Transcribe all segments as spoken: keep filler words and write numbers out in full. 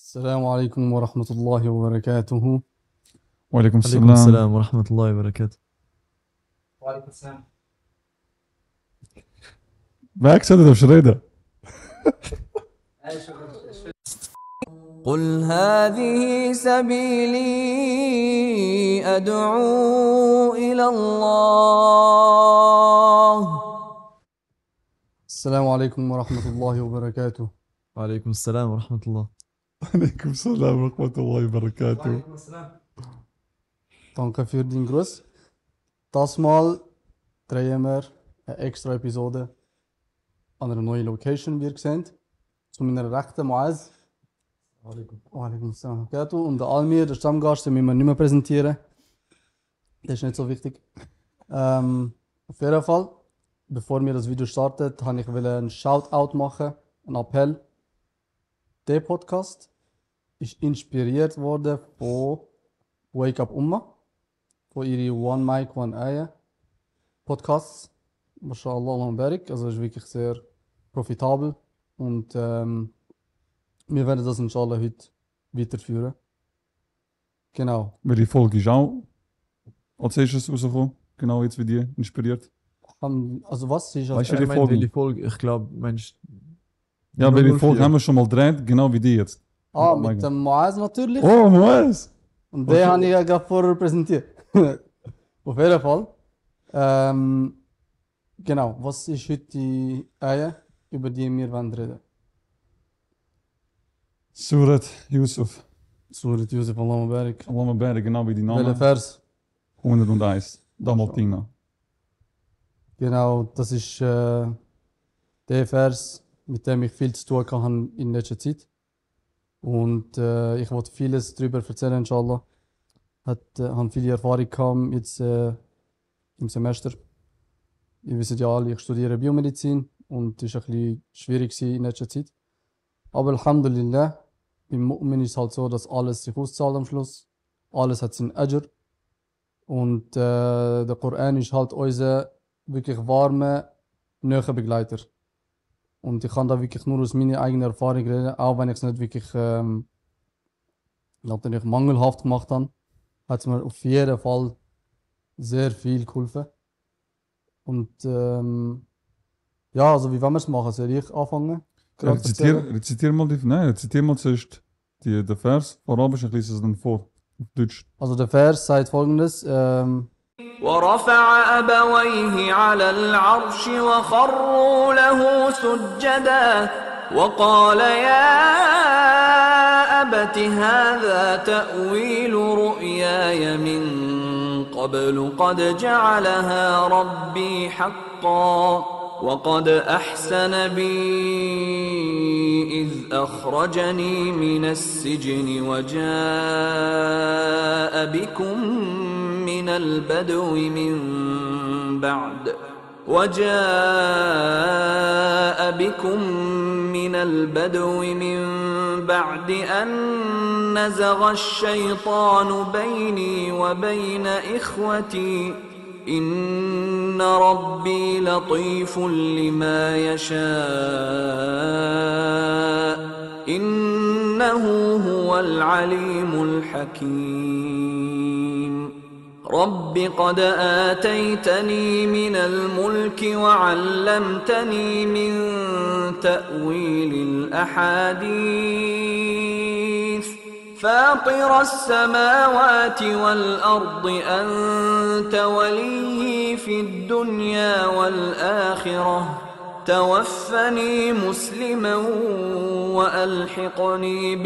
السلام عليكم ورحمة الله وبركاته. وعليكم عليكم السلام. السلام ورحمة الله وبركاته. وعليكم السلام. معك سيدة وشريدة. قل هذه سبيلي أدعو إلى الله. السلام عليكم ورحمة الله وبركاته. وعليكم السلام ورحمة الله. وعليكم السلام ورحمة الله وبركاته. Danke für den Gruß. Das Mal drehen wir eine extra Episode an einer neuen Location, wie ihr seht. Zu meiner rechten Muaz. Waalaikum Assalam. Und der Almir, der Stammgast, den müssen wir nicht mehr präsentieren. Das ist nicht so wichtig. Ähm, auf jeden Fall, bevor wir das Video startet, wollte ich einen Shoutout machen, einen Appell. Der Podcast ist inspiriert worden von Wake Up Umma, von ihren One Mic, One Eye Podcasts. Mashallah, Allahumma barik. Also ist wirklich sehr profitabel und ähm, wir werden das inshallah heute weiterführen. Genau. Welche Folge ist auch als erstes rausgekommen? Genau jetzt wie die inspiriert. Haben- Also was ist Weißt das? du, Ich die meine, Folgen? welche Folge? Ich glaube, meinst Ja, welche null null Folge vier. haben wir schon mal gedreht? Genau wie die jetzt. Ah, Oh mein mit Gott. dem Muaz natürlich. Oh, Moes! Und was- den habe ich ja gerade vorher präsentiert. Auf jeden Fall. Ähm, genau, was ist heute die Eier, über die wir wollen reden? Surat Yusuf. Surat Yusuf, Allahumma barik. Allahumma barik, genau wie die Welcher Namen. Vers? hunderteins. Damaltina. Genau, das ist äh, der Vers, mit dem ich viel zu tun hatte in letzter Zeit. Und äh, ich wollte vieles darüber erzählen, inshallah. Hat, äh, habe viele Erfahrung gehabt jetzt äh, im Semester. Ihr wisst ja alle, ich studiere Biomedizin und es war ein bisschen schwierig gewesen in letzter Zeit. Aber Alhamdulillah, beim Mu'min ist es halt so, dass alles sich auszahlt am Schluss. Alles hat seinen Ajr. Und äh, der Koran ist halt unser wirklich warmer, näher Begleiter. Und ich kann da wirklich nur aus meiner eigenen Erfahrung reden, auch wenn ich es nicht wirklich ähm, natürlich mangelhaft gemacht habe, hat es mir auf jeden Fall sehr viel geholfen. Und ähm, ja, also wie wollen wir es machen? Soll ich anfangen? Gerade Rezitier, erzählen? rezitier mal die, nein, rezitier mal zuerst die, den Vers vor Arabisch, ich lese es dann vor. Auf Deutsch. Also der Vers sagt folgendes, ähm, ورفع أبويه على العرش وخروا له سجدا وقال يا أبت هذا تأويل رؤياي من قبل قد جعلها ربي حقا وقد أحسن بي إذ أخرجني من السجن وجاء بكم من البدو من بعد وجاء بكم من البدو من بعد أن نزغ الشيطان بيني وبين إخوتي إن ربي لطيف لما يشاء إنه هو العليم الحكيم رب قد آتيتني من الملك وعلمتني من تأويل الأحاديث فاطر السماوات والأرض أنت ولي في الدنيا والآخرة توفني مسلما وألحقني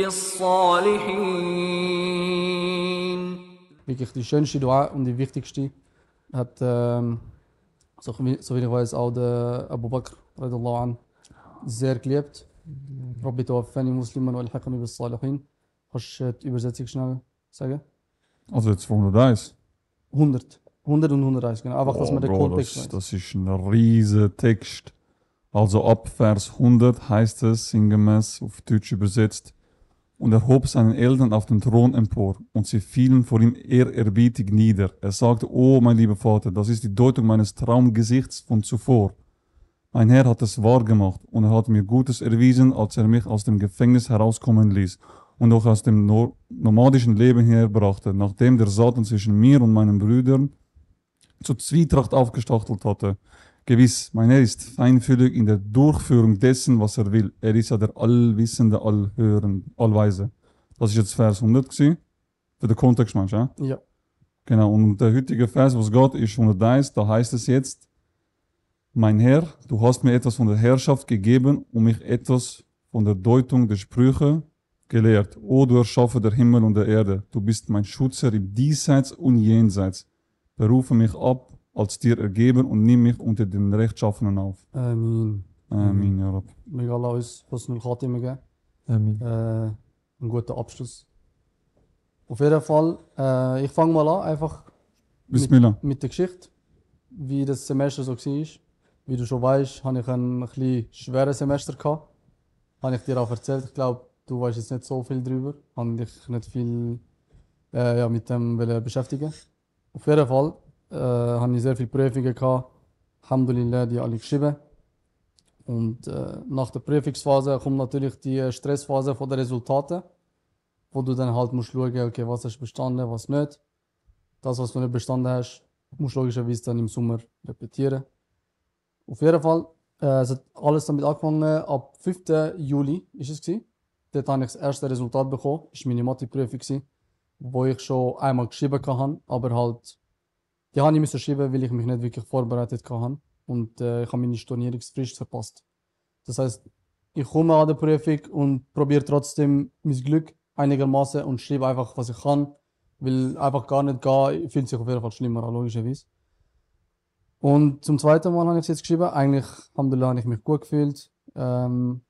بالصالحين. wirklich die schönste Dua und die wichtigste hat, ähm, so, wie- so wie ich weiß, auch der Abu Bakr radiallahu an sehr geliebt. Rabbi tawaffani musliman wa alhaqani bis salihin. Kannst du äh, die Übersetzung schnell sagen? Also jetzt von hunderteins. hundert. hundert und hunderteins, genau. Einfach, dass Oh, man den Bro, Kontext das, weiß. das ist ein riesiger Text. Also ab Vers hundert heißt es sinngemäß auf Deutsch übersetzt: Und er hob seinen Eltern auf den Thron empor, und sie fielen vor ihm ehrerbietig nieder. Er sagte: Oh, mein lieber Vater, das ist die Deutung meines Traumgesichts von zuvor. Mein Herr hat es wahr gemacht, und er hat mir Gutes erwiesen, als er mich aus dem Gefängnis herauskommen ließ. und auch aus dem no nomadischen Leben herbrachte, nachdem der Satan zwischen mir und meinen Brüdern zur Zwietracht aufgestachelt hatte. Gewiss, mein Herr ist feinfühlig in der Durchführung dessen, was er will. Er ist ja der Allwissende, Allhörende, Allweise. Das ist jetzt Vers hundert gewesen. Für den Kontext meinst du, ja? Ja. Genau, und der heutige Vers, was Gott ist hunderteins, da heißt es jetzt, mein Herr, du hast mir etwas von der Herrschaft gegeben und mich etwas von der Deutung der Sprüche gelehrt. O du Erschaffer der Himmel und der Erde, du bist mein Schutzer im Diesseits und Jenseits. Berufe mich ab, als dir ergeben und nimm mich unter den Rechtschaffenen auf. Amin. Amin, ja Rab. Möge Allah uns Husnul Khatima geben. Amin. Äh, einen guten Abschluss. Auf jeden Fall, äh, ich fange mal an, einfach Bismillah. mit der Geschichte, wie das Semester so war. Wie du schon weißt, hatte ich ein bisschen schweres Semester gehabt. Habe ich dir auch erzählt. Ich glaube, du weißt jetzt nicht so viel darüber. Habe dich nicht viel äh, ja, mit dem wollen beschäftigen. Auf jeden Fall äh, habe ich sehr viele Prüfungen gehabt. Alhamdulillah, die alle geschrieben. Und äh, nach der Prüfungsphase kommt natürlich die Stressphase von den Resultaten, wo du dann halt musst schauen, okay, was hast du bestanden, was nicht. Das, was du nicht bestanden hast, musst du logischerweise dann im Sommer repetieren. Auf jeden Fall, äh, es hat alles damit angefangen, ab fünften Juli ist es gewesen. Dort habe ich das erste Resultat bekommen, das war meine Mathe-Prüfung gewesen, wo ich schon einmal geschrieben hatte, aber halt, die habe ich müssen schreiben, weil ich mich nicht wirklich vorbereitet hatte und äh, ich habe meine Stornierungsfrist verpasst. Das heißt, ich komme an der Prüfung und probiere trotzdem mein Glück einigermaßen und schreibe einfach, was ich kann, weil einfach gar nicht gehen, fühlt sich auf jeden Fall schlimmer an, logischerweise. Und zum zweiten Mal habe ich es jetzt geschrieben. Eigentlich, Alhamdulillah, habe ich mich gut gefühlt. Ähm,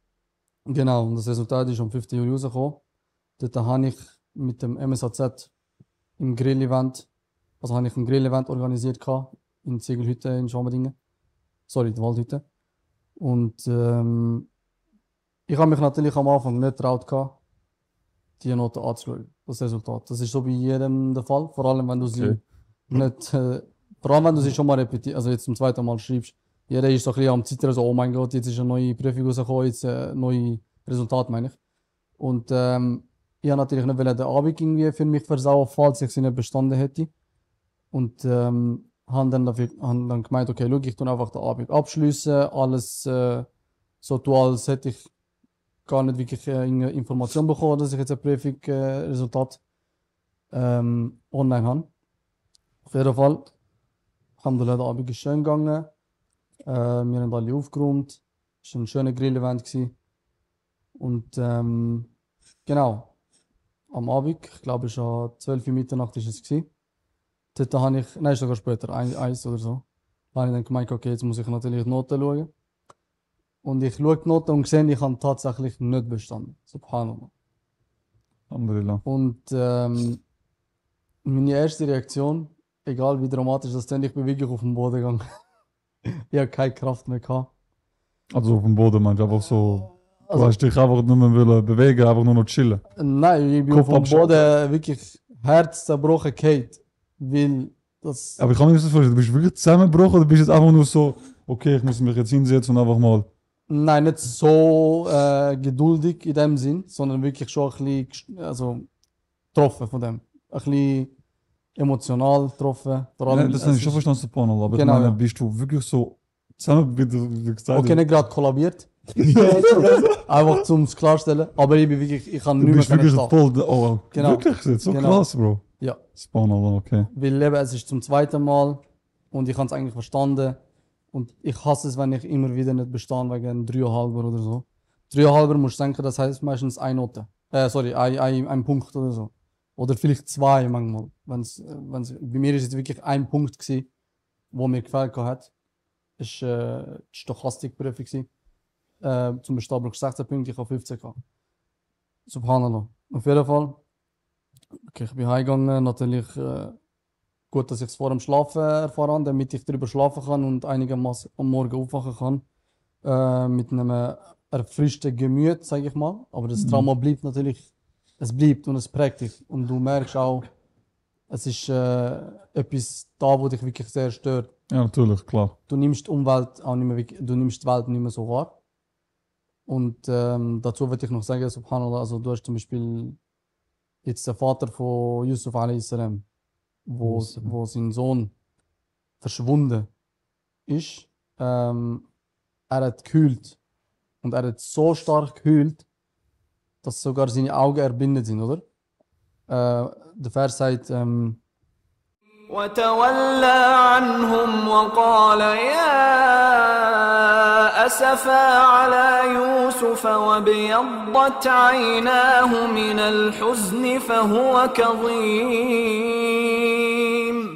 genau, und das Resultat ist am fünften Juli rausgekommen. Dort habe ich mit dem M S A Z im Grill-Event, also habe ich ein Grill-Event organisiert gehabt, in Ziegelhütte in Schwamendingen. Sorry, in der Waldhütte. Und ähm, ich habe mich natürlich am Anfang nicht getraut gehabt, die Note anzuschauen, das Resultat. Das ist so bei jedem der Fall, vor allem wenn du sie Okay. nicht, äh, vor allem wenn du sie schon mal repetierst, also jetzt zum zweiten Mal schreibst. Jeder ist so ein bisschen am Zittern, so, oh mein Gott, jetzt ist eine neue Prüfung rausgekommen, jetzt ein neues Resultat, meine ich. Und ähm, ich habe natürlich nicht wollen den Abend irgendwie für mich versauen, falls ich sie nicht bestanden hätte. Und ähm, habe dann, dafür, hab dann gemeint, okay, schau, ich tue einfach den Abend abschliessen, alles äh, so tun, als hätte ich gar nicht wirklich äh, irgendeine Information bekommen, dass ich jetzt ein Prüfungsresultat äh, ähm, online habe. Auf jeden Fall, Alhamdulillah, der Abend ist schön gegangen. Äh, wir haben alle aufgeräumt. Es war ein schöner Grill-Event gewesen. Und ähm, genau, am Abend, ich glaube es war zwölf Uhr Mitternacht ist es gewesen. Dort habe ich, nein, sogar später, ein, eins oder so. Da habe ich dann gemeint, okay, jetzt muss ich natürlich die Noten schauen. Und ich schaue die Noten und sehe, ich habe tatsächlich nicht bestanden. Subhanallah. Alhamdulillah. Und ähm, meine erste Reaktion, egal wie dramatisch das klingt, ich bin wirklich auf den Boden gegangen. Ich habe keine Kraft mehr gehabt. Also auf dem Boden, meinst du, einfach so. Du Also, hast dich einfach nicht mehr wollen bewegen, einfach nur noch chillen. nein, ich bin Kopf auf dem abschalten. Boden wirklich Herz zerbrochen gefallen. Weil das. Aber ich kann mir nicht so vorstellen, du bist wirklich zusammengebrochen oder bist jetzt einfach nur so, okay, ich muss mich jetzt hinsetzen und einfach mal. Nein, nicht so äh, geduldig in dem Sinn, sondern wirklich schon ein bisschen gest- also, getroffen von dem. Ein bisschen emotional getroffen. Vor allem, Nein, das habe es ich schon ist- verstanden, Panel, aber Genau, ich meine, ja. bist du wirklich so zusammen, wie du, wie du gesagt Okay, nicht gerade kollabiert. Einfach zum es klarstellen. Aber ich bin wirklich, ich kann du nicht bist mehr wirklich können so stehen. voll, oh, Genau. wirklich, jetzt so Genau. krass, Bro. Ja. Subhanallah, okay. Weil eben, es ist zum zweiten Mal und ich habe es eigentlich verstanden. Und ich hasse es, wenn ich immer wieder nicht bestehe wegen dreieinhalber oder so. Dreieinhalber musst du denken, das heißt meistens eine Note. Äh, sorry, ein, ein, ein Punkt oder so. Oder vielleicht zwei manchmal. Wenn's, äh, wenn's, bei mir ist es wirklich ein Punkt gewesen, wo mir gefällt hat. Es war äh, die Stochastikprüfung gewesen. Äh, zum Bestehen brauchst du sechzehn Punkte, ich habe fünfzehn gehabt. Subhanallah. Auf jeden Fall. Okay, ich bin heimgegangen, natürlich äh, gut, dass ich es vor dem Schlafen erfahren habe, damit ich darüber schlafen kann und einigermaßen am Morgen aufwachen kann. Äh, mit einem erfrischten Gemüt, sage ich mal. Aber das Trauma bleibt natürlich, es bleibt und es prägt dich. Und du merkst auch, es ist äh, etwas da, wo dich wirklich sehr stört. Ja, natürlich, klar. Du nimmst die Umwelt auch nicht mehr, wirklich- du nimmst die Welt nicht mehr so wahr. Und ähm, dazu würde ich noch sagen, subhanallah, also du hast zum Beispiel jetzt der Vater von Yusuf a s, wo, Wassalam. wo sein Sohn verschwunden ist. Ähm, er hat gekühlt und er hat so stark gekühlt, dass sogar seine Augen erblindet sind, oder? Äh, der Vers sagt, ähm, وتولى عنهم وقال يا أسفا على يوسف وابيضت عيناه من الحزن فهو كظيم.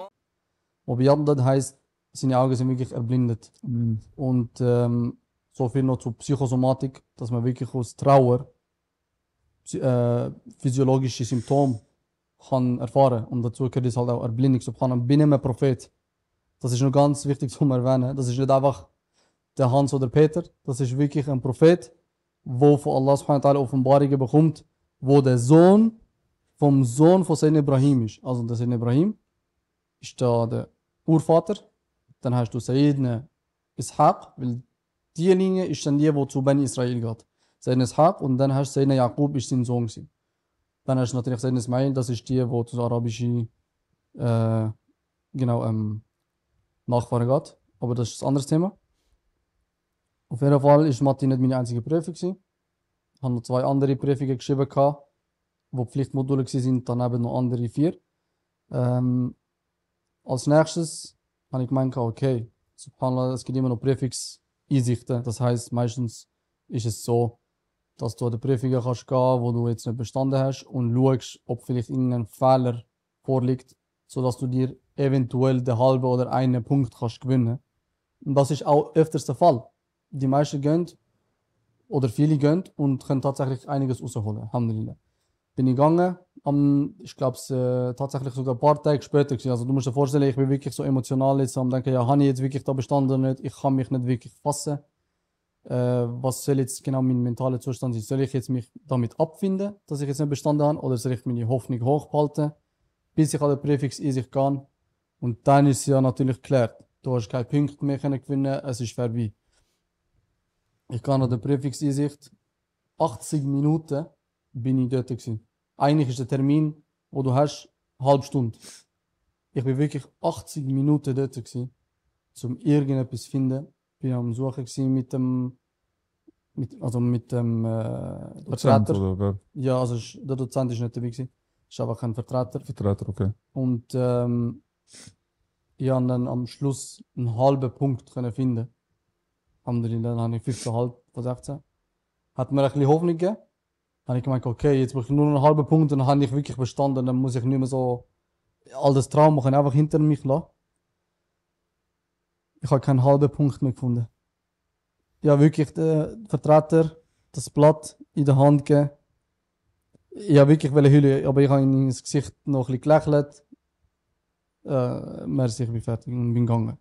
Obiadad heißt, seine Augen sind wirklich erblindet. Und ähm, so viel noch zur Psychosomatik, dass man wirklich aus Trauer psy- äh, physiologische Symptome kann erfahren. Und dazu gehört es halt auch Erblindung. Subhanallah, bin ich ein Prophet. Das ist noch ganz wichtig zu erwähnen. Das ist nicht einfach der Hans oder Peter. Das ist wirklich ein Prophet, wo von Allah subhanahu wa ta'ala Offenbarungen bekommt, wo der Sohn vom Sohn von Sayyidina Ibrahim ist. Also der Sayyidina Ibrahim ist da der Urvater. Dann hast du Sayyidina Ishaq, weil die Linie ist dann die, die zu Bani Israel geht. Sayyidina Ishaq und dann hast du Sayyidina Yaqub, ist sein Sohn gewesen. Dann hast du natürlich Sayyidina Ismail, das ist die, die zu der arabischen äh, genau, ähm, Nachfahren geht. Aber das ist ein anderes Thema. Auf jeden Fall ist Mathe nicht meine einzige Prüfung gewesen. Ich habe noch zwei andere Prüfungen geschrieben, gehabt, wo Pflichtmodule waren, daneben noch andere vier. Ähm, als nächstes habe ich gemeint, okay, subhanallah, es gibt immer noch Prüfungseinsichten. Das heißt, meistens ist es so, dass du an die Prüfungen kannst gehen, wo du jetzt nicht bestanden hast und schaust, ob vielleicht irgendein Fehler vorliegt, sodass du dir eventuell den halben oder einen Punkt kannst gewinnen. Und das ist auch öfters der Fall. Die meisten gehen oder viele gehen und können tatsächlich einiges rausholen. Alhamdulillah. Bin ich gegangen, am, ich glaube es äh, tatsächlich sogar ein paar Tage später gewesen. Also du musst dir vorstellen, ich bin wirklich so emotional jetzt am denken, ja, habe ich jetzt wirklich da bestanden oder nicht? Ich kann mich nicht wirklich fassen. Äh, was soll jetzt genau mein mentaler Zustand sein? Soll ich jetzt mich damit abfinden, dass ich jetzt nicht bestanden habe, oder soll ich meine Hoffnung hochhalten, bis ich an der Prüfungseinsicht gehe? Und dann ist es ja natürlich geklärt. Du hast keine Punkte mehr können gewinnen, es ist vorbei. Ich gehe an der Prüfungseinsicht. achtzig Minuten bin ich dort gewesen. Eigentlich ist der Termin, wo du hast, eine halbe Stunde. Ich bin wirklich achtzig Minuten dort gewesen, um irgendetwas zu finden. Bin am Suchen gewesen mit dem, mit, also mit dem äh, Dozent Vertreter. oder wer? Ja, also ist- der Dozent ist nicht dabei gewesen. Ist einfach ein Vertreter. Vertreter, okay. Und ähm, ich habe dann am Schluss einen halben Punkt können finden. Alhamdulillah, dann habe ich fünfzehn Komma fünf von sechzehn. Hat mir ein bisschen Hoffnung gegeben. Dann habe ich gemeint, okay, jetzt brauche ich nur noch einen halben Punkt und dann habe ich wirklich bestanden. Dann muss ich nicht mehr so all das Trauma kann ich einfach hinter mich lassen. Ich habe keinen halben Punkt mehr gefunden. Ja, wirklich, der Vertreter das Blatt in der Hand gegeben. Ich habe wirklich heulen, aber ich habe ihm ins Gesicht noch ein bisschen gelächelt. Äh, merci, ich bin fertig und bin gegangen.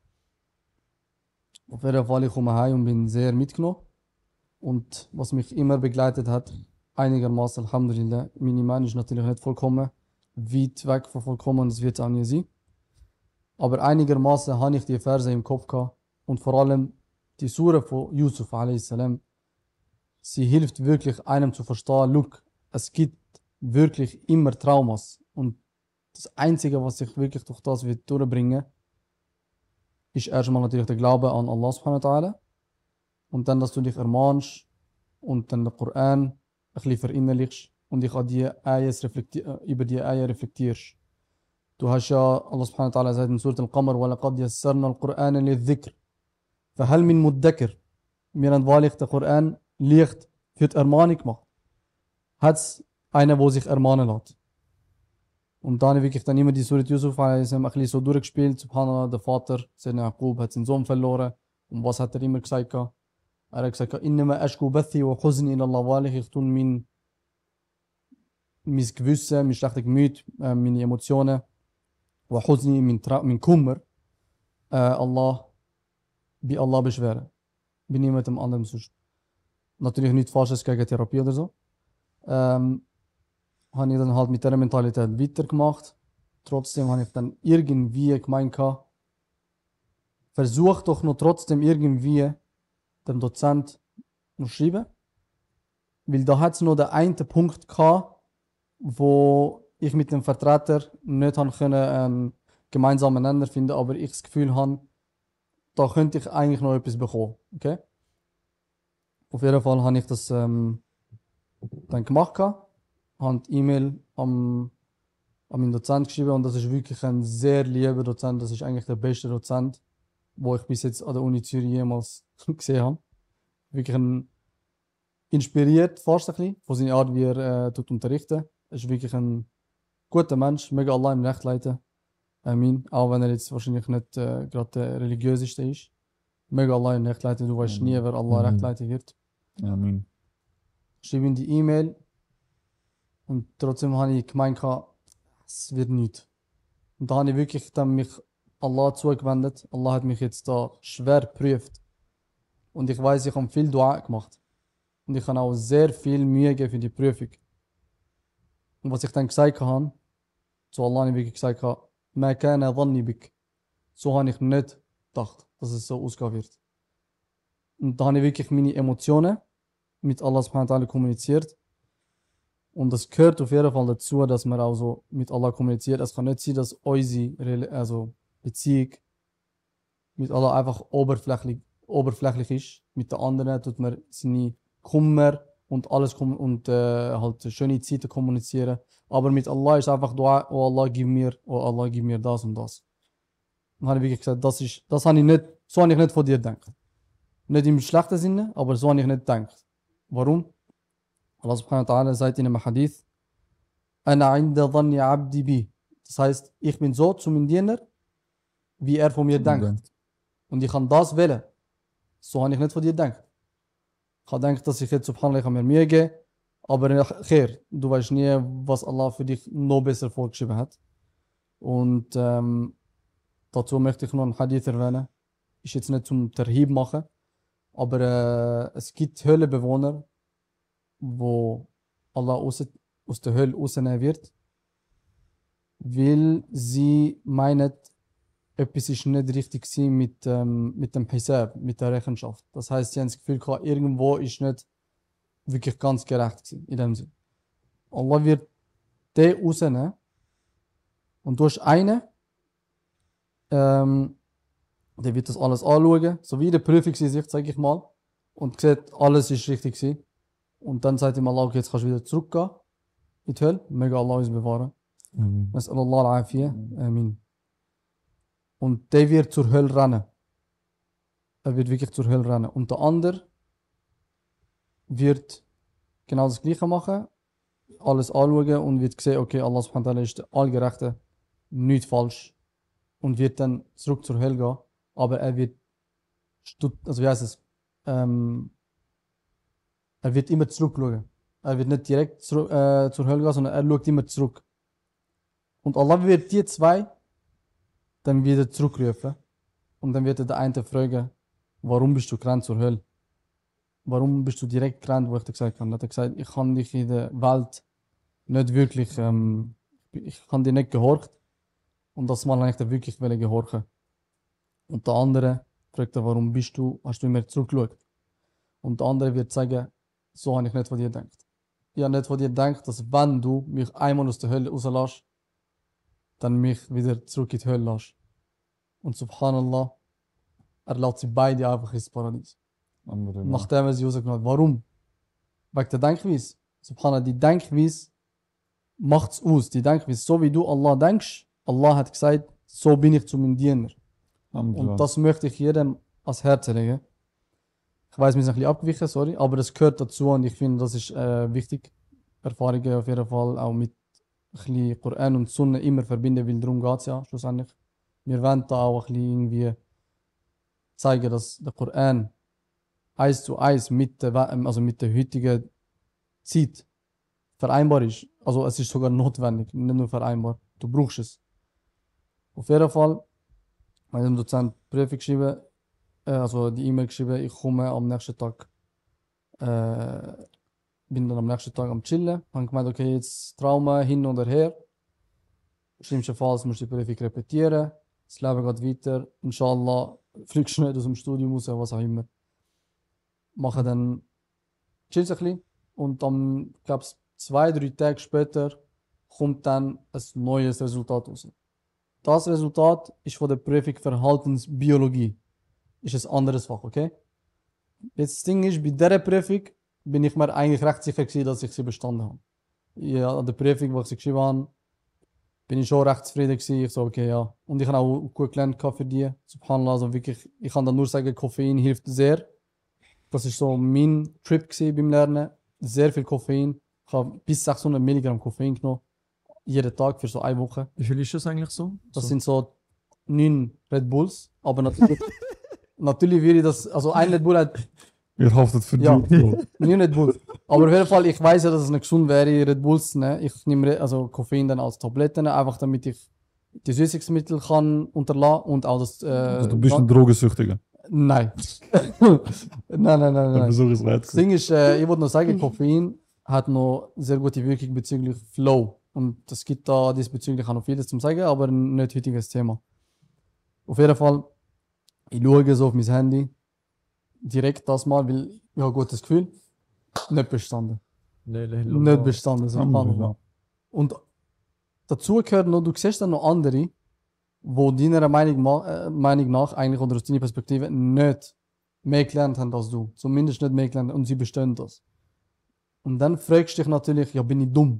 Auf jeden Fall, ich komme heim und bin sehr mitgenommen. Und was mich immer begleitet hat, einigermaßen, Alhamdulillah, mein Iman ist natürlich nicht vollkommen, weit weg von vollkommen und das wird es auch nie sein. Aber einigermaßen habe ich die Verse im Kopf gehabt und vor allem die Sura von Yusuf a s. Sie hilft wirklich einem zu verstehen, look, es gibt wirklich immer Traumas und das Einzige, was sich wirklich durch das wird durchbringen, ist erstmal natürlich der Glaube an Allah subhanahu wa ta'ala und dann, dass du dich ermahnst und dann den Koran ein bisschen verinnerlichst und dich an die Ayahs reflekti- äh, über die Ayah reflektierst. Du hast ja, Allah subhanahu wa ta'ala sagt in Surat Al-Qamar, وَلَقَدْ يَسَّرْنَا الْقُرْآنَ لِلذِّكْرِ فَهَلْ مِن مُدَّكِرٍ. Wir haben wahrlich den Koran leicht für die Ermahnung gemacht. Hat es einen, der sich ermahnen lässt. Und dann habe ich wirklich dann immer die Surat Yusuf ein bisschen so durchgespielt. Subhanallah, der Vater, Sayyidina Yaqub, hat seinen Sohn verloren. Und was hat er immer gesagt? Er hat gesagt, «Innama ashku bathi wa huzni ila Allah walich». Ich tue mein, mein Gewissen, mein schlechtes Gemüt, äh, meine Emotionen, wa huzni, mein, Tra- mein Kummer, äh, Allah, bei Allah beschweren. Bei niemandem anderem sonst. Natürlich nichts Falsches gegen Therapie oder so. Ähm, habe ich dann halt mit dieser Mentalität weitergemacht. Trotzdem habe ich dann irgendwie gemeint, versuch doch noch trotzdem irgendwie dem Dozent musst schreiben. Weil da hat es noch den einen Punkt gehabt, wo ich mit dem Vertreter nicht haben können, einen gemeinsamen Nenner finden, aber ich das Gefühl habe, da könnte ich eigentlich noch etwas bekommen. Okay? Auf jeden Fall habe ich das ähm, dann gemacht, habe die E-Mail am, an meinen Dozent geschrieben und das ist wirklich ein sehr lieber Dozent. Das ist eigentlich der beste Dozent, den ich bis jetzt an der Uni Zürich jemals gesehen habe. Wirklich ein inspiriert fast ein bisschen von seiner Art, wie er äh, tut unterrichten. Er ist wirklich ein guter Mensch, möge Allah im Recht leiten. Amin. Auch wenn er jetzt wahrscheinlich nicht äh, gerade der religiöseste ist. Möge Allah im Recht leiten. Du weißt nie, wer Allah Amin. Recht leiten wird. Amin. Schreib ihm die E-Mail und trotzdem habe ich gemeint, es wird nichts. Und da habe ich wirklich dann mich Allah zugewendet. Allah hat mich jetzt da schwer geprüft. Und ich weiß, ich habe viel Dua gemacht. Und ich habe auch sehr viel Mühe gegeben für die Prüfung. Und was ich dann gesagt habe, zu Allah habe ich wirklich gesagt, «Ma kana dhanni bik». So habe ich nicht gedacht, dass es so ausgehen wird. Und da habe ich wirklich meine Emotionen mit Allah subhanahu wa ta'ala kommuniziert. Und das gehört auf jeden Fall dazu, dass man auch so mit Allah kommuniziert. Es kann nicht sein, dass unsere Rel- also Beziehung mit Allah einfach oberflächlich, oberflächlich ist. Mit den anderen tut man seine Kummer und alles kom- und äh, halt schöne Zeiten kommunizieren. Aber mit Allah ist einfach Dua, oh Allah, gib mir, oh Allah, gib mir das und das. Dann habe ich wirklich gesagt, das ist, das habe ich nicht, so habe ich nicht von dir gedacht. Nicht im schlechten Sinne, aber so habe ich nicht gedacht. Warum? Allah subhanahu wa ta'ala sagt in einem Hadith, Ana inda dhanni abdi bi. Das heißt, ich bin so zu meinem Diener, wie er von mir denkt. Und ich kann das wählen. So habe ich nicht von dir gedacht. Ich habe gedacht, dass ich jetzt subhanallah ich habe mir Mühe geben, aber nachher, du weißt nie, was Allah für dich noch besser vorgeschrieben hat. Und ähm, dazu möchte ich noch einen Hadith erwähnen. Ist jetzt nicht zum Terhib machen, aber äh, es gibt Höhlenbewohner, wo Allah aus, aus der Hölle rausnehmen wird, weil sie meinen, etwas ist nicht richtig gewesen mit, ähm, mit dem Hisab, mit der Rechenschaft. Das heißt, sie haben das Gefühl gehabt, irgendwo ist nicht wirklich ganz gerecht gewesen, in dem Sinn. Allah wird den rausnehmen und du hast einen, ähm, der wird das alles anschauen, so wie in der Prüfungssicht, sage ich mal, und sieht, alles ist richtig gewesen. Und dann sagt ihm Allah, okay, jetzt kannst du wieder zurückgehen in die Hölle. Möge Allah uns bewahren. Amin. Nas'Allah al-Afiyah. Amin. Und der wird zur Hölle rennen. Er wird wirklich zur Hölle rennen. Und der andere wird genau das Gleiche machen, alles anschauen und wird sehen, okay, Allah subhanahu wa ta'ala ist der Allgerechte, nichts falsch. Und wird dann zurück zur Hölle gehen. Aber er wird, stut- also wie heißt es, ähm, er wird immer zurückschauen. Er wird nicht direkt zurück, äh, zur Hölle gehen, sondern er schaut immer zurück. Und Allah wird die zwei dann wieder zurückrufen. Und dann wird er der eine fragen, warum bist du gerannt zur Hölle? Warum bist du direkt gerannt, wo ich dir gesagt habe? Dann hat er gesagt, ich kann dich in der Welt nicht wirklich, ähm, ich kann dir nicht gehorcht. Und das Mal habe ich dir wirklich wollen gehorchen. Und der andere fragt er, warum bist du, hast du immer zurückgeschaut? Und der andere wird sagen, so habe ich nicht von dir gedacht. Ich habe nicht von dir gedacht, dass wenn du mich einmal aus der Hölle rauslässt, dann mich wieder zurück in die Hölle lässt. Und subhanallah, er lässt sie beide einfach ins Paradies. Andere Nachdem er sie rausgenommen hat. Warum? Wegen der Denkweise. Subhanallah, die Denkweise macht's aus. Die Denkweise, so wie du Allah denkst, Allah hat gesagt, so bin ich zu meinem Diener. Und das möchte ich jedem ans Herz legen. Ich weiß, wir sind ein bisschen abgewichen, sorry, aber das gehört dazu und ich finde, das ist äh, wichtig. Erfahrungen auf jeden Fall auch mit ein bisschen Koran und Sunna immer verbinden, weil darum geht es ja schlussendlich. Wir wollen da auch ein bisschen irgendwie zeigen, dass der Koran eins zu eins mit der, We- also mit der heutigen Zeit vereinbar ist. Also es ist sogar notwendig, nicht nur vereinbar. Du brauchst es. Auf jeden Fall, meinem Dozent Prüfung geschrieben, äh, also die E-Mail geschrieben, ich komme am nächsten Tag, äh, bin dann am nächsten Tag am Chillen. Habe gemeint, okay, jetzt Trauma hin oder her. Schlimmstenfalls musst du die Prüfung repetieren. Das Leben geht weiter. Inshallah fliegst du nicht aus dem Studium raus, was auch immer. Mache dann chillst ein bisschen und dann, ich glaube, zwei, drei Tage später kommt dann ein neues Resultat raus. Das Resultat ist von der Prüfung Verhaltensbiologie. Ist ein anderes Fach, okay? Jetzt das Ding ist, bei dieser Prüfung bin ich mir eigentlich recht sicher gewesen, dass ich sie bestanden habe. Ja, an der Prüfung, die ich sie geschrieben habe, bin ich schon recht zufrieden gewesen. Ich so, okay, ja. Und ich habe auch gut gelernt für die. Subhanallah, also wirklich, ich kann dann nur sagen, Koffein hilft sehr. Das ist so mein Trip gewesen beim Lernen. Sehr viel Koffein. Ich habe bis sechshundert Milligramm Koffein genommen. Jeden Tag für so eine Woche. Wie viel ist das eigentlich so? Das so. sind so neun Red Bulls. Aber natürlich, natürlich würde ich das, also ein Red Bull hat Ihr haftet für Ja. die. Bro. neun Red Bulls. Aber auf jeden Fall, ich weiß ja, dass es nicht gesund wäre, Red Bulls zu nehmen. Ich nehme Re- also Koffein dann als Tabletten, einfach damit ich die Süßungsmittel kann unterlassen und auch das. Äh, Also, du bist ein Drogensüchtiger. Nein. nein, nein, nein, Der nein. Besuch ist weit. Das Ding ist, äh, ich wollte noch sagen, Koffein hat noch sehr gute Wirkung bezüglich Flow. Und es gibt da diesbezüglich auch noch vieles zum sagen, aber nicht heutiges Thema. Auf jeden Fall, ich schaue so auf mein Handy, direkt das mal, weil ich habe ein gutes Gefühl, nicht bestanden. Nee, nee, Nicht bestanden, so Alhamdulillah. Und dazu gehört noch, du siehst dann noch andere, wo deiner Meinung, ma- äh, Meinung nach, eigentlich oder aus deiner Perspektive, nicht mehr gelernt haben als du. Zumindest nicht mehr gelernt und sie bestehen das. Und dann fragst du dich natürlich, ja, bin ich dumm?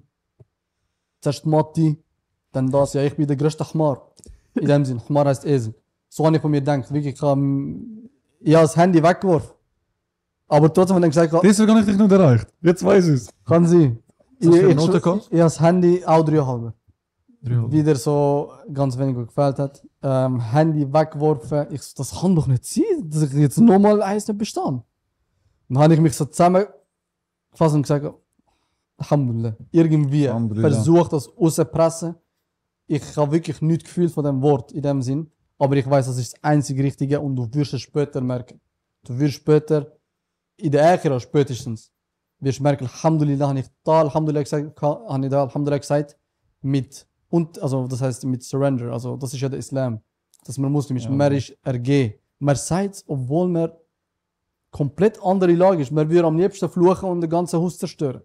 Zuerst Mathe, dann das, ja, ich bin der größte Chmar. In dem Sinn, Chmar heißt Esel. So habe ich von mir gedacht, wirklich, ich habe ich habe das Handy weggeworfen. Aber trotzdem habe ich dann gesagt, Deswegen habe ich dich nicht erreicht. Jetzt weiß ich es. kann sie. Ich, Was für eine ich, Note ich, gehabt? ich habe das Handy auch drei Komma fünf. Wie? Wieder so ganz wenig gut gefällt hat. Ähm, Handy weggeworfen. Ich so, das kann doch nicht sein, dass ich jetzt nochmal eins nicht bestand. Dann habe ich mich so zusammengefasst und gesagt, Alhamdulillah, irgendwie Alhamdulillah. versucht das rauszupressen. Ich habe wirklich nichts gefühlt von dem Wort in dem Sinn, aber ich weiß, das ist das einzige Richtige und du wirst es später merken. Du wirst später, in der Akhira spätestens, wirst merken, Alhamdulillah, habe ich da Alhamdulillah gesagt, habe ich da Alhamdulillah gesagt, mit, und, also das heißt mit Surrender, also das ist ja der Islam, dass man Muslim ist, Ja. man ist ergeben. Man sagt, obwohl man komplett andere Lage ist, man würde am liebsten fluchen und den ganzen Haus zerstören.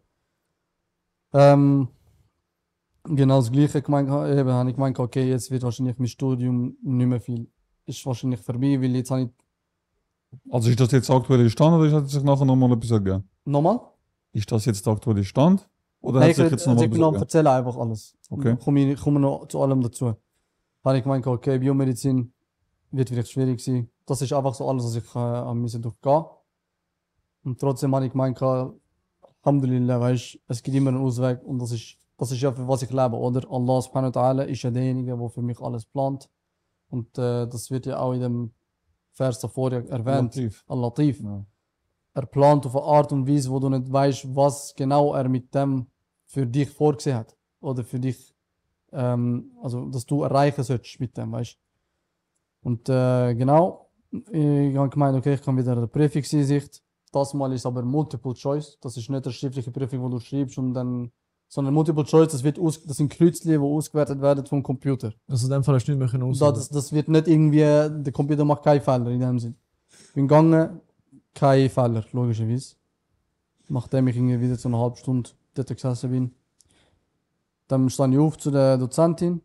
Ähm, genau das Gleiche gemeint, eben, habe ich gemeint, okay, jetzt wird wahrscheinlich mein Studium nicht mehr viel, ist wahrscheinlich vorbei, weil jetzt habe ich, Also ist das jetzt der aktuelle Stand oder hat sich nachher nochmal etwas ergeben? nochmal? Ist das jetzt der aktuelle Stand? Oder Nein, hat ich, sich red- jetzt also nochmal ich etwas bin am ergeben? erzählen einfach alles. Okay. Dann komme ich komme noch zu allem dazu. Habe ich gemeint, okay, Biomedizin wird vielleicht schwierig sein. Das ist einfach so alles, was ich äh, am müssen durchgehen. Und trotzdem habe ich gemeint, Alhamdulillah, weißt, es gibt immer einen Ausweg und das ist, das ist ja für was ich lebe, oder? Allah subhanahu wa ta'ala ist ja derjenige, der für mich alles plant. Und äh, das wird ja auch in dem Vers davor ja erwähnt. Latif. Al-Latif. Ja. Er plant auf eine Art und Weise, wo du nicht weißt, was genau er mit dem für dich vorgesehen hat. Oder für dich, ähm, also dass du erreichen sollst mit dem, weißt. Und äh, genau, ich habe gemeint, okay, ich kann wieder eine Prüfungsansicht. Das Mal ist aber Multiple Choice. Das ist nicht eine schriftliche Prüfung, wo du schreibst und dann, sondern Multiple Choice, das, wird aus, das sind Kreuzchen, die ausgewertet werden vom Computer. Also in dem Fall hast du nicht mehr können Da, das, das wird nicht irgendwie, der Computer macht keine Fehler in dem Sinn. Bin gegangen, keine Fehler, logischerweise. Nachdem ich irgendwie wieder so eine halbe Stunde dort gesessen bin. Dann stand ich auf zu der Dozentin.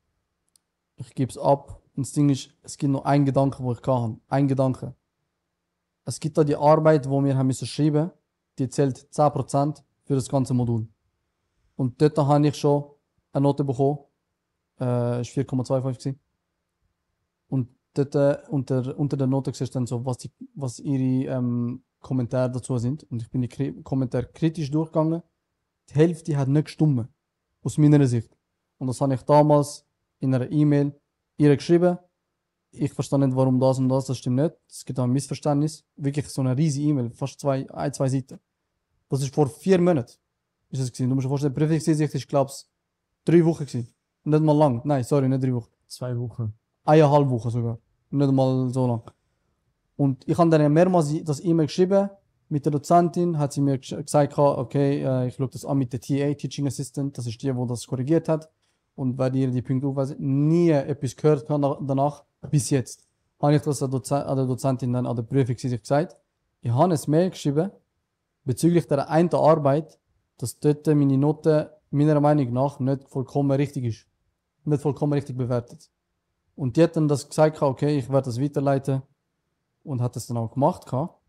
Ich gebe es ab. Und das Ding ist, es gibt noch einen Gedanke, wo ich hatte. Ein Gedanke. Es gibt da die Arbeit, die wir haben müssen schreiben, die zählt zehn Prozent für das ganze Modul. Und dort habe ich schon eine Note bekommen. Äh, war vier Komma fünfundzwanzig gewesen. Und dort äh, unter, unter der Note siehst du dann so, was, die, was ihre ähm, Kommentare dazu sind. Und ich bin die Kri Kommentare kritisch durchgegangen. Die Hälfte hat nicht gestimmt. Aus meiner Sicht. Und das habe ich damals in einer E-Mail ihr geschrieben. Ich verstehe nicht, warum das und das, das stimmt nicht. Es gibt ein Missverständnis. Wirklich so eine riesige E-Mail, fast zwei, ein, zwei Seiten. Das ist vor vier Monaten. Ist es gewesen. Du musst dir vorstellen, die Prüfungsansicht ist, glaube ich, drei Wochen gewesen. Nicht mal lang. Nein, sorry, nicht drei Wochen. Zwei Wochen. Eineinhalb Wochen sogar. Nicht mal so lang. Und ich habe dann mehrmals das E-Mail geschrieben. Mit der Dozentin hat sie mir gesch- gesagt, okay, äh, ich schaue das an mit der T A, Teaching Assistant. Das ist die, die das korrigiert hat. Und werde ihr die Punkte aufweisen. Nie etwas gehört danach, bis jetzt. Habe ich das an, Dozen an der Dozentin dann an der Prüfung gesagt. Ich habe ein Mail geschrieben, bezüglich der einen Arbeit, dass dort meine Note meiner Meinung nach nicht vollkommen richtig ist. Nicht vollkommen richtig bewertet. Und die hat dann das gesagt, okay, ich werde das weiterleiten. Und hat das dann auch gemacht.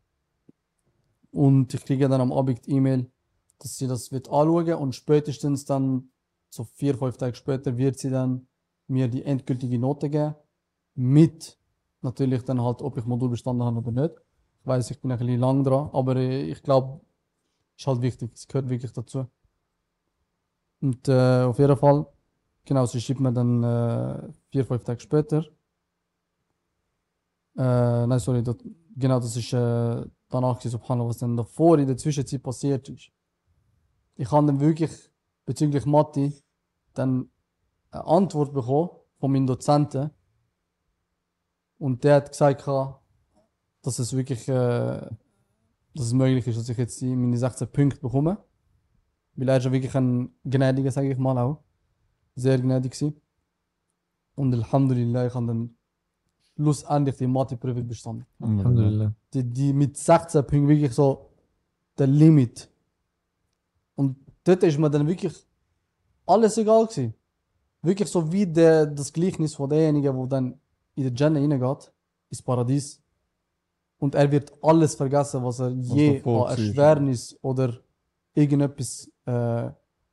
Und ich kriege dann am Abend die E-Mail, dass sie das wird anschauen und spätestens dann, so vier, fünf Tage später, wird sie dann mir die endgültige Note geben. Mit natürlich dann halt, ob ich Modul bestanden habe oder nicht. Ich weiß, ich bin ein bisschen lang dran, aber ich glaube, ist halt wichtig. Es gehört wirklich dazu. Und äh, auf jeden Fall, genau, sie schreibt mir dann äh, vier, fünf Tage später. Äh, nein, sorry, das, genau, das ist äh, danach, subhanallah, was dann davor in der Zwischenzeit passiert ist. Ich habe dann wirklich bezüglich Mathe dann eine Antwort bekommen von meinem Dozenten. Und der hat gesagt, dass es wirklich äh, dass es möglich ist, dass ich jetzt die, meine sechzehn Punkte bekomme. Weil er ist ja wirklich ein gnädiger, sage ich mal auch. Sehr gnädig gewesen. Und Alhamdulillah, ich habe dann schlussendlich die Mathe-Prüfung bestanden. Alhamdulillah. Die, die mit sechzehn Punkten wirklich so der Limit. Und dort ist mir dann wirklich alles egal gewesen. Wirklich so wie der, das Gleichnis von derjenigen, der dann in die Jannah reingeht, ins Paradies. Und er wird alles vergessen, was er je davor an war. Erschwernis oder irgendetwas äh,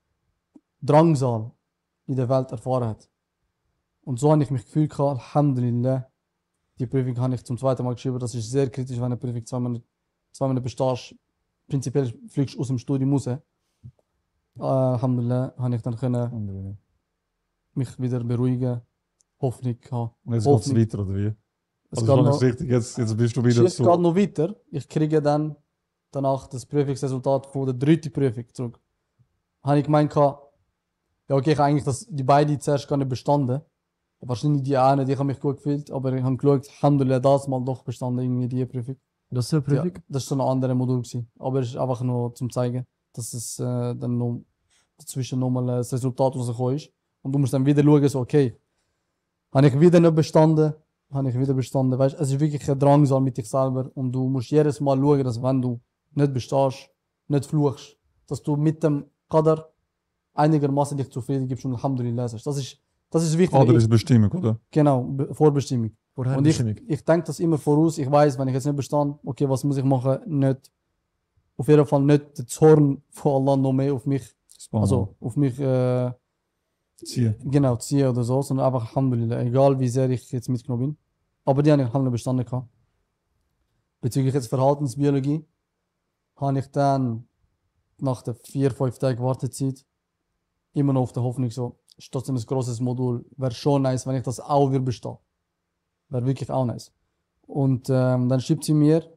Drangsal in der Welt erfahren hat. Und so habe ich mich gefühlt, gehabt, Alhamdulillah. Die Prüfung habe ich zum zweiten Mal geschrieben. Das ist sehr kritisch, wenn eine Prüfung zwei Monate, zwei Monate bestehst. Prinzipiell fliegst du aus dem Studium raus. Äh, Alhamdulillah habe ich dann können mich wieder beruhigen, Hoffnung haben. Und jetzt geht es Hoffnung. weiter, oder wie? Es Also geht schon noch, ist richtig, jetzt, jetzt bist du wieder es so. geht noch weiter. Ich kriege dann danach das Prüfungsresultat von der dritten Prüfung zurück. Habe ich gemeint, ja okay, ich habe eigentlich das, die beiden zuerst gar nicht bestanden. Wahrscheinlich die eine, die habe mich gut gefühlt, aber ich habe geschaut, Alhamdulillah, das mal doch bestanden, irgendwie die Prüfung. Das ist eine Ja, Prüfung? das ist so ein anderes Modul gewesen. Aber es ist einfach nur zum zeigen, dass es äh, dann noch dazwischen nochmal das Resultat rausgekommen ist. Und du musst dann wieder schauen, so, okay, habe ich wieder nicht bestanden, habe ich wieder bestanden. Weißt, es ist wirklich ein Drangsal mit dich selber und du musst jedes Mal schauen, dass wenn du nicht bestehst, nicht fluchst, dass du mit dem Qadar einigermaßen dich zufrieden gibst und Alhamdulillah sagst. Das ist, das ist wichtig. Oder Ich- ist Bestimmung, oder? Genau, Be- Vorbestimmung. Vorher Und ich, Bestimmung. ich denke das immer voraus. Ich weiß, wenn ich jetzt nicht bestand, okay, was muss ich machen? Nicht, auf jeden Fall nicht den Zorn von Allah noch mehr auf mich, also auf mich, äh, ziehen. genau, ziehen oder so, sondern einfach Alhamdulillah, egal wie sehr ich jetzt mitgenommen bin. Aber die habe ich Alhamdulillah bestanden gehabt. Bezüglich jetzt Verhaltensbiologie, habe ich dann nach der vier, fünf Tagen Wartezeit immer noch auf der Hoffnung so, ist trotzdem ein grosses Modul, wäre schon nice, wenn ich das auch wieder bestehe. Wäre wirklich auch nice. Und ähm, dann schreibt sie mir,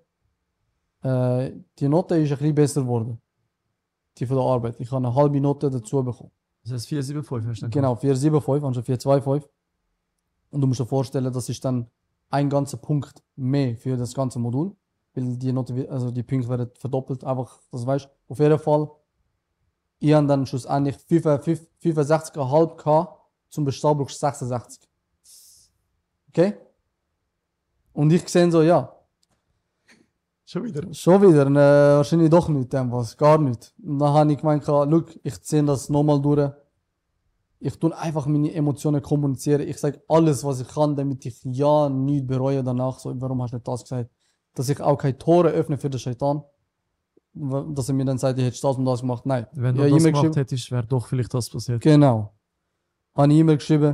äh, die Note ist ein bisschen besser geworden. Die von der Arbeit. Ich habe eine halbe Note dazu bekommen. Das heißt vier sieben fünf hast du dann Genau, vier Komma sieben fünf anstatt vier Komma zwei fünf. Und du musst dir vorstellen, das ist dann ein ganzer Punkt mehr für das ganze Modul. Weil die Note, wi- also die Punkte werden verdoppelt, einfach, das weißt du. Auf jeden Fall, ich habe dann schlussendlich fünfundsechzig Komma fünf gehabt, zum Bestehen brauchst du sechsundsechzig. Okay? Und ich sehe so, ja, Schon wieder. schon wieder, äh, wahrscheinlich doch nicht, dem was, gar nicht. Und dann habe ich gemeint, schau, ich ziehe das nochmal durch. Ich tue einfach meine Emotionen kommunizieren. Ich sage alles, was ich kann, damit ich ja nicht bereue danach. So, warum hast du nicht das gesagt? Dass ich auch keine Tore öffne für den Shaitan. W- Dass er mir dann sagt, ich hätte das und das gemacht. Nein. Wenn du Ja, das E-Mail gemacht geschrieben. hättest, wäre doch vielleicht das passiert. Genau. Habe ich E-Mail geschrieben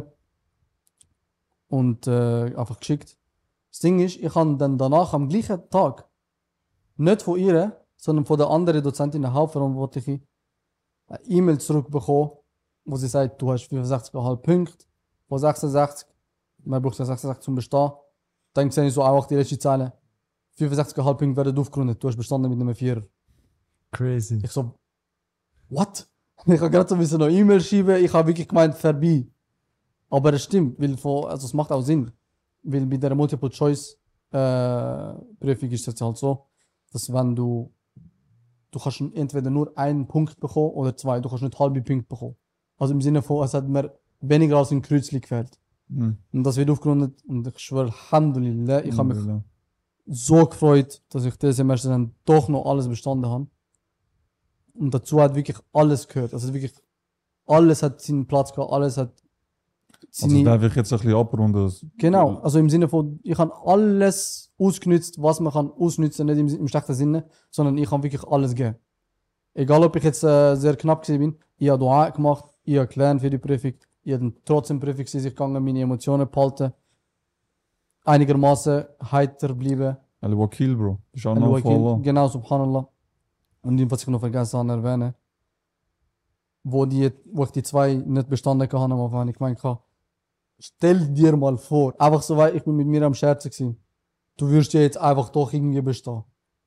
und äh, einfach geschickt. Das Ding ist, ich habe dann danach am gleichen Tag, nicht von ihr, sondern von der anderen Dozentin, der Hauptverantwortliche, eine E-Mail zurückbekommen, wo sie sagt, du hast fünfundsechzig Komma fünf Punkte von sechsundsechzig, man braucht ja sechsundsechzig zum Bestehen. Dann sehe ich so auch die letzte Zeile. fünfundsechzig Komma fünf Punkte werden aufgerundet, du hast bestanden mit einem Vierer. Crazy. Ich so, what? Ich habe gerade so ein bisschen noch E-Mail schreiben, ich habe wirklich gemeint, vorbei. Aber es stimmt, weil von, also es macht auch Sinn. Weil bei der Multiple-Choice-Prüfung ist es halt so, dass wenn du, du kannst entweder nur einen Punkt bekommen oder zwei, du kannst nicht halbe Punkte bekommen. Also im Sinne von, es hat mir weniger als ein Kreuzchen gefällt. Mhm. Und das wird aufgerundet und ich schwöre, Alhamdulillah, ich habe mich Alhamdulillah. so gefreut, dass ich dieses Semester dann doch noch alles bestanden habe. und dazu hat wirklich alles gehört. Also wirklich alles hat seinen Platz gehabt, alles hat Also seine... darf ich jetzt ein bisschen abrunden? Genau, also im Sinne von, ich habe alles ausgenutzt, was man kann ausnutzen, nicht im, im schlechten Sinne, sondern ich habe wirklich alles gegeben. Egal, ob ich jetzt äh, sehr knapp gewesen bin, ich habe Dua gemacht, ich habe gelernt für die Prüfung, ich habe dann trotzdem Prüfung sich gegangen, meine Emotionen behalten, einigermaßen heiter bleiben. Al-Wakil, Bro. Ist auch noch Al-Wakil, voll. genau, subhanallah. Und was ich noch vergessen habe, erwähnen, wo, die, wo ich die zwei nicht bestanden habe, am Anfang, ich meine, stell dir mal vor, einfach so weit, ich bin mit mir am Scherzen gewesen, du wirst ja jetzt einfach doch irgendwie bestehen.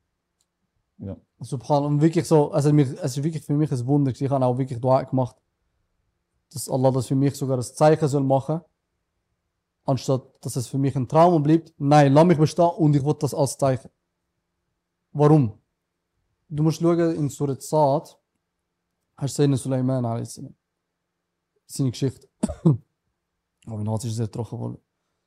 Ja. Subhanallah, und wirklich so, also mich, es ist wirklich für mich ein Wunder, ich habe auch wirklich Dua gemacht, dass Allah das für mich sogar ein Zeichen soll machen, anstatt dass es für mich ein Traum bleibt. Nein, lass mich bestehen und ich will das als Zeichen. Warum? Du musst schauen, in Surat Sa'ad hast du Sayyidina Sulaiman a.s. seine Geschichte. Aber mein Hals ist sehr trocken geworden.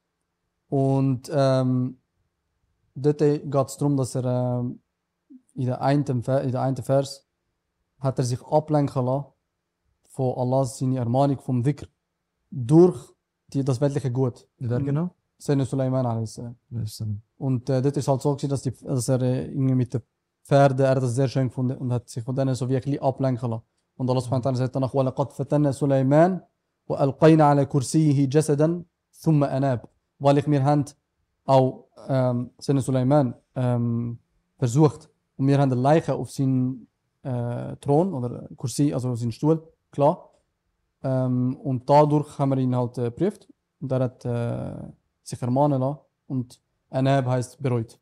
Und ähm, dort geht es darum, dass er ähm, in der einen, in der einen Vers hat er sich ablenken lassen von Allah, seine Ermahnung vom Dhikr durch die, das weltliche Gut. Wer genau? Sayyidina Sulaiman a.s. Wer ist denn? Und äh, dort ist halt so gewesen, dass, die, dass er äh, irgendwie mit den Pferden, er hat das sehr schön gefunden und hat sich von denen so wirklich ablenken lassen. Und Allah subhanahu wa ta'ala sagt danach, وَلَقَدْ فَتَنَّا سُلَيْمَانَ وَأَلْقَيْنَا عَلَى كُرْسِيهِ جَسَدًا ثُمَّ أَنَابَ. Weil ich mir haben auch ähm, Sayyidina Sulaiman ähm, versucht und wir haben die Leiche auf seinen äh, Thron oder Kursi, also seinen Stuhl, klar. Ähm, und dadurch haben wir ihn halt äh, geprüft und er hat äh, sich ermahnen lassen und Anab heißt bereut.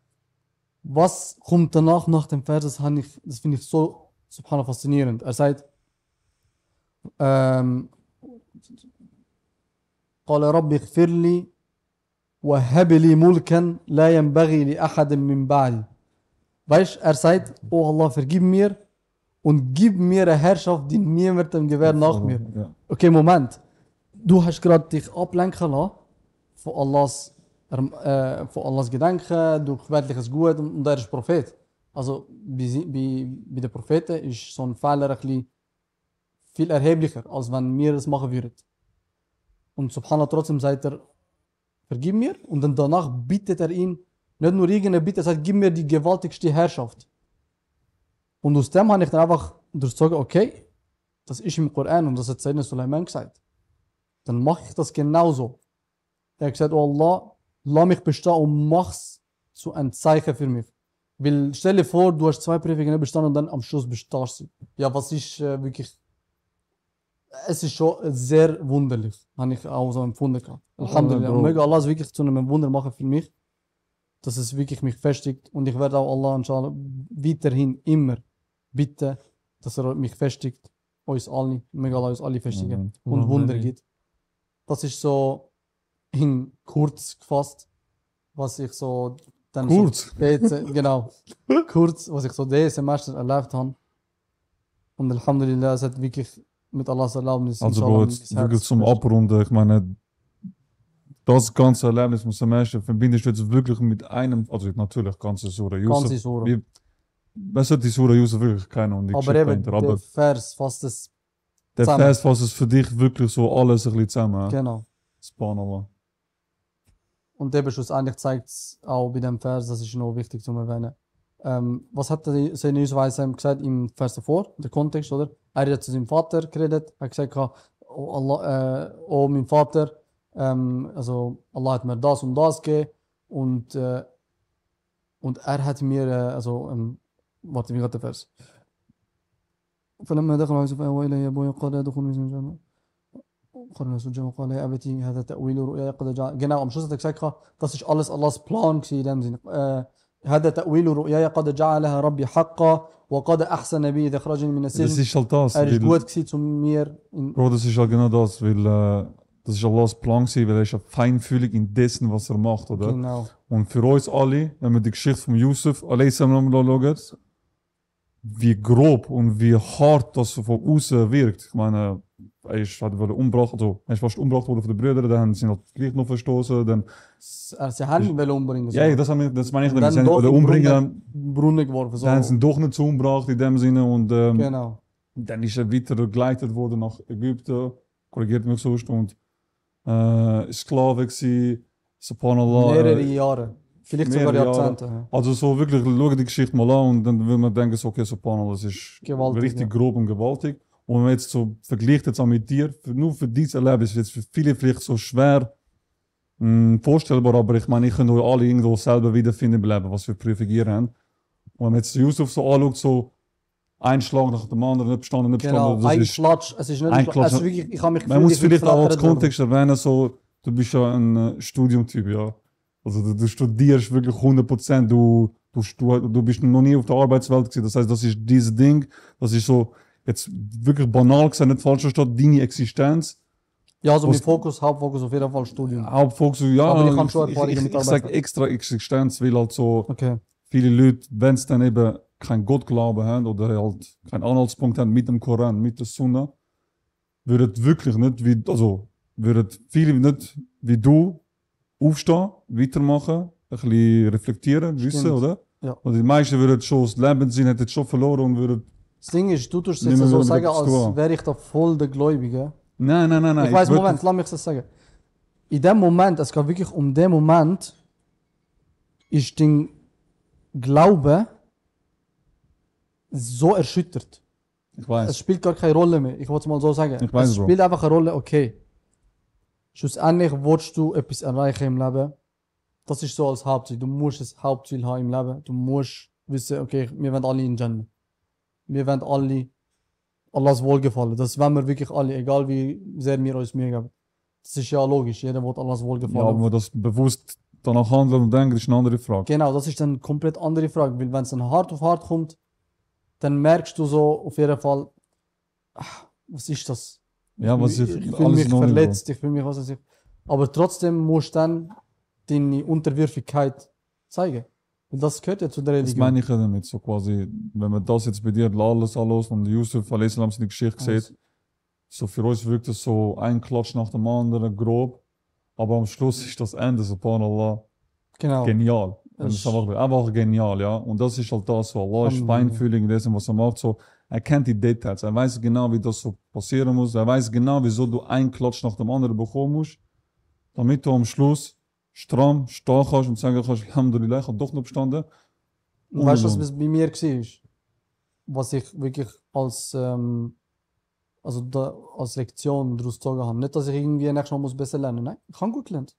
Was kommt danach nach dem Vers, das, habe ich- das finde ich so subhanallah faszinierend. Er sagt, ähm, قال رب اغفر لي وهب لي ملكا لا ينبغي لأحد من بعدي. Weißt, er sagt, oh Allah, vergib mir und gib mir eine Herrschaft, die niemandem gewährt nach mir. Ja. Okay, Moment. Du hast gerade dich ablenken lassen von Allahs, erm- äh, von Allahs Gedanken, durch weltliches Gut und, und er ist Prophet. Also bei, sie- bei, bei den Propheten ist so ein Fehler ein bisschen viel erheblicher, als wenn wir das machen würden. Und subhanallah trotzdem sagt er, vergib mir und dann danach bittet er ihn, nicht nur irgendeine Bitte, er sagt, gib mir die gewaltigste Herrschaft. Und aus dem habe ich dann einfach durchzogen, okay, das ist im Koran und das hat Sayyidina Sulaiman gesagt. Dann mache ich das genauso. Er hat gesagt, oh Allah, lass mich bestehen und mach's zu einem Zeichen für mich. Weil stell dir vor, du hast zwei Prüfungen nicht bestanden und dann am Schluss bestehst du. Ja, was ist äh, wirklich... Es ist schon sehr wunderlich, habe ich auch so empfunden. gehabt. Alhamdulillah. Bro. Und möge Allah es wirklich zu einem Wunder machen für mich, dass es wirklich mich festigt. Und ich werde auch Allah inshallah weiterhin immer bitten, dass er mich festigt, uns alle, möge Allah uns alle festigen Mhm. und Amen. Wunder gibt. Das ist so in kurz gefasst, was ich so dann Kurz? so später, genau, kurz, was ich so dieses Semester erlebt habe. Und Alhamdulillah, es hat wirklich mit Allahs Erlaubnis Also inshallah Bro, mein jetzt Herz wirklich zum gefestigt. Abrunden, ich meine, das ganze Erlebnis vom Semester verbindest du jetzt wirklich mit einem, also natürlich ganze Sura Yusuf. Ganze Sura. Wie, was hat die Sura Yusuf wirklich kennen und die Aber Geschichte eben, dahinter, aber der Vers fasst es, der zusammen. Vers fasst es für dich wirklich so alles ein bisschen zusammen. genau. Subhanallah. Und eben schlussendlich zeigt es auch bei dem Vers, das ist noch wichtig zu erwähnen. Ähm, was hat der Sayyidina Yusuf a.s. gesagt im Vers davor, der Kontext, oder? Er hat zu seinem Vater geredet, er hat gesagt, oh, Allah, äh, oh mein Vater, ähm, also Allah hat mir das und das gegeben und, äh, und er hat mir, äh, also, ähm, warte, wie geht der Vers? فلما دخل يوسف آوى إليه أبويه قال ادخل من الجنة قال له سجن وقال يا أبتي هذا تأويل رؤياي قد جاء. Genau, am Schluss hat er gesagt, das ist alles Allahs Plan gewesen in dem Sinne. Äh, هذا تأويل رؤياي قد جعلها ربي حقا وقد أحسن بي إذ أخرجني من Das السجن. ist halt das. Er ist weil- gut gewesen zu mir. In, Bro, das ist halt genau das, weil äh, das ist Allahs Plan gewesen, weil er ist ja feinfühlig in dessen, was er macht, oder? genau. Und für uns alle, wenn wir die Geschichte von Yusuf a s. schauen, wie grob und wie hart das von außen wirkt. Ich meine, er ist halt wurde umgebracht, also er ist fast umgebracht worden von den Brüdern, dann haben sie ihn halt gleich noch verstoßen, dann, S- äh, Sie haben ihn wollen umbringen. so. ja, das, haben wir, das meine ich, Und damit, sie dann haben ihn doch wollen in den umbringen, Brunnen, dann, in den Brunnen geworfen. So. dann haben sie ihn doch nicht so umgebracht in dem Sinne und ähm, Genau. dann ist er weiter begleitet worden nach Ägypten, korrigiert mich sonst, und äh, Sklave gewesen, subhanallah. Mehrere äh, Jahre. Vielleicht mehrere sogar Jahre. Jahrzehnte. ja. Also so wirklich, schau die Geschichte mal an und dann will man denken, so, okay, subhanallah, das ist Gewaltig, richtig ja. grob und gewaltig. Und wenn man jetzt so vergleicht jetzt auch mit dir, für, nur für dieses Erlebnis ist jetzt für viele vielleicht so schwer mh, vorstellbar, aber ich meine, ich kann euch alle irgendwo selber wiederfinden im Leben, was für Prüfungen ihr habt. Und wenn man jetzt Yusuf so anschaut, so ein Schlag nach dem anderen, nicht bestanden, nicht Genau, bestanden, das ein ist, Klatsch. Es ist nicht ein ein Klatsch. Klatsch. Es ist wirklich, ich habe mich man muss ich bin vielleicht auch als geflattert worden. Kontext erwähnen, so, du bist ja ein äh, Studiumtyp, ja. Also du, du studierst wirklich hundert Prozent, du, du, du, du bist noch nie auf der Arbeitswelt gewesen. Das heißt, das ist dieses Ding, das ist so, jetzt wirklich banal gesagt, nicht falsch verstanden, deine Existenz. Ja, also Was- mein Fokus, Hauptfokus auf jeden Fall Studium. Hauptfokus, ja, Aber ich hab schon ich, Erfahrungen ich, mit ich sag Arbeitswelt. extra Existenz, weil halt so Okay. viele Leute, wenn es dann eben kein Gottglauben haben oder halt keinen Anhaltspunkt haben mit dem Koran, mit der Sunna, würden wirklich nicht wie, also, würden viele nicht wie du aufstehen, weitermachen, ein bisschen reflektieren, wissen, Stimmt. oder? Ja. Und die meisten würden schon das Lebenssinn, hätten schon verloren und würden, Das Ding ist, du tust es Nicht jetzt mehr so mit sagen, etwas zu als tun. wäre ich da voll der Gläubige. nein, nein, nein, nein. Ich weiß, würd- Moment, lass mich das sagen. In dem Moment, es geht wirklich um den Moment, ist dein Glaube so erschüttert. Ich Es weiß. spielt gar keine Rolle mehr. Ich wollte es mal so sagen. Ich weiß, es Bro. spielt einfach eine Rolle, okay. Schlussendlich willst du etwas erreichen im Leben. Das ist so als Hauptziel. Du musst das Hauptziel haben im Leben. Du musst wissen, okay, wir wollen alle in Jannah. Wir wollen alle Allahs Wohlgefallen. Das wollen wir wirklich alle, egal wie sehr wir uns Mühe geben. Das ist ja logisch. Jeder will Allahs Ja, Wohlgefallen. aber das bewusst danach handeln und denken, ist eine andere Frage. Genau, das ist dann eine komplett andere Frage, weil wenn es dann hart auf hart kommt, dann merkst du so auf jeden Fall, ach, was ist das? Ja, was ich, ist ich fühle alles mich noch nicht verletzt, ich fühle mich was weiß ich. Aber trotzdem musst du dann deine Unterwürfigkeit zeigen. Weil das gehört ja zu der Das Religion. meine ich ja damit, so quasi, wenn man das jetzt bei dir alles alles und Yusuf a.s. seine Geschichte Also, sieht, so für uns wirkt es so ein Klatsch nach dem anderen, grob, aber am Schluss ist das Ende, subhanallah, genau. genial. Und Es das ist einfach, einfach genial, ja. Und das ist halt das so, Allah ist Alhamdulillah. feinfühlig in dem, was er macht, so, er kennt die Details, er weiß genau, wie das so passieren muss, er weiß genau, wieso du einen Klatsch nach dem anderen bekommen musst, damit du am Schluss stramm stehen kannst und sagen kannst, Alhamdulillah, ich hab doch noch bestanden. Und weißt du, was Und- was bei mir war? Was ich wirklich als, ähm, also da, als Lektion daraus gezogen habe. Nicht, dass ich irgendwie nächstes Mal muss besser lernen muss. Nein, ich habe gut gelernt.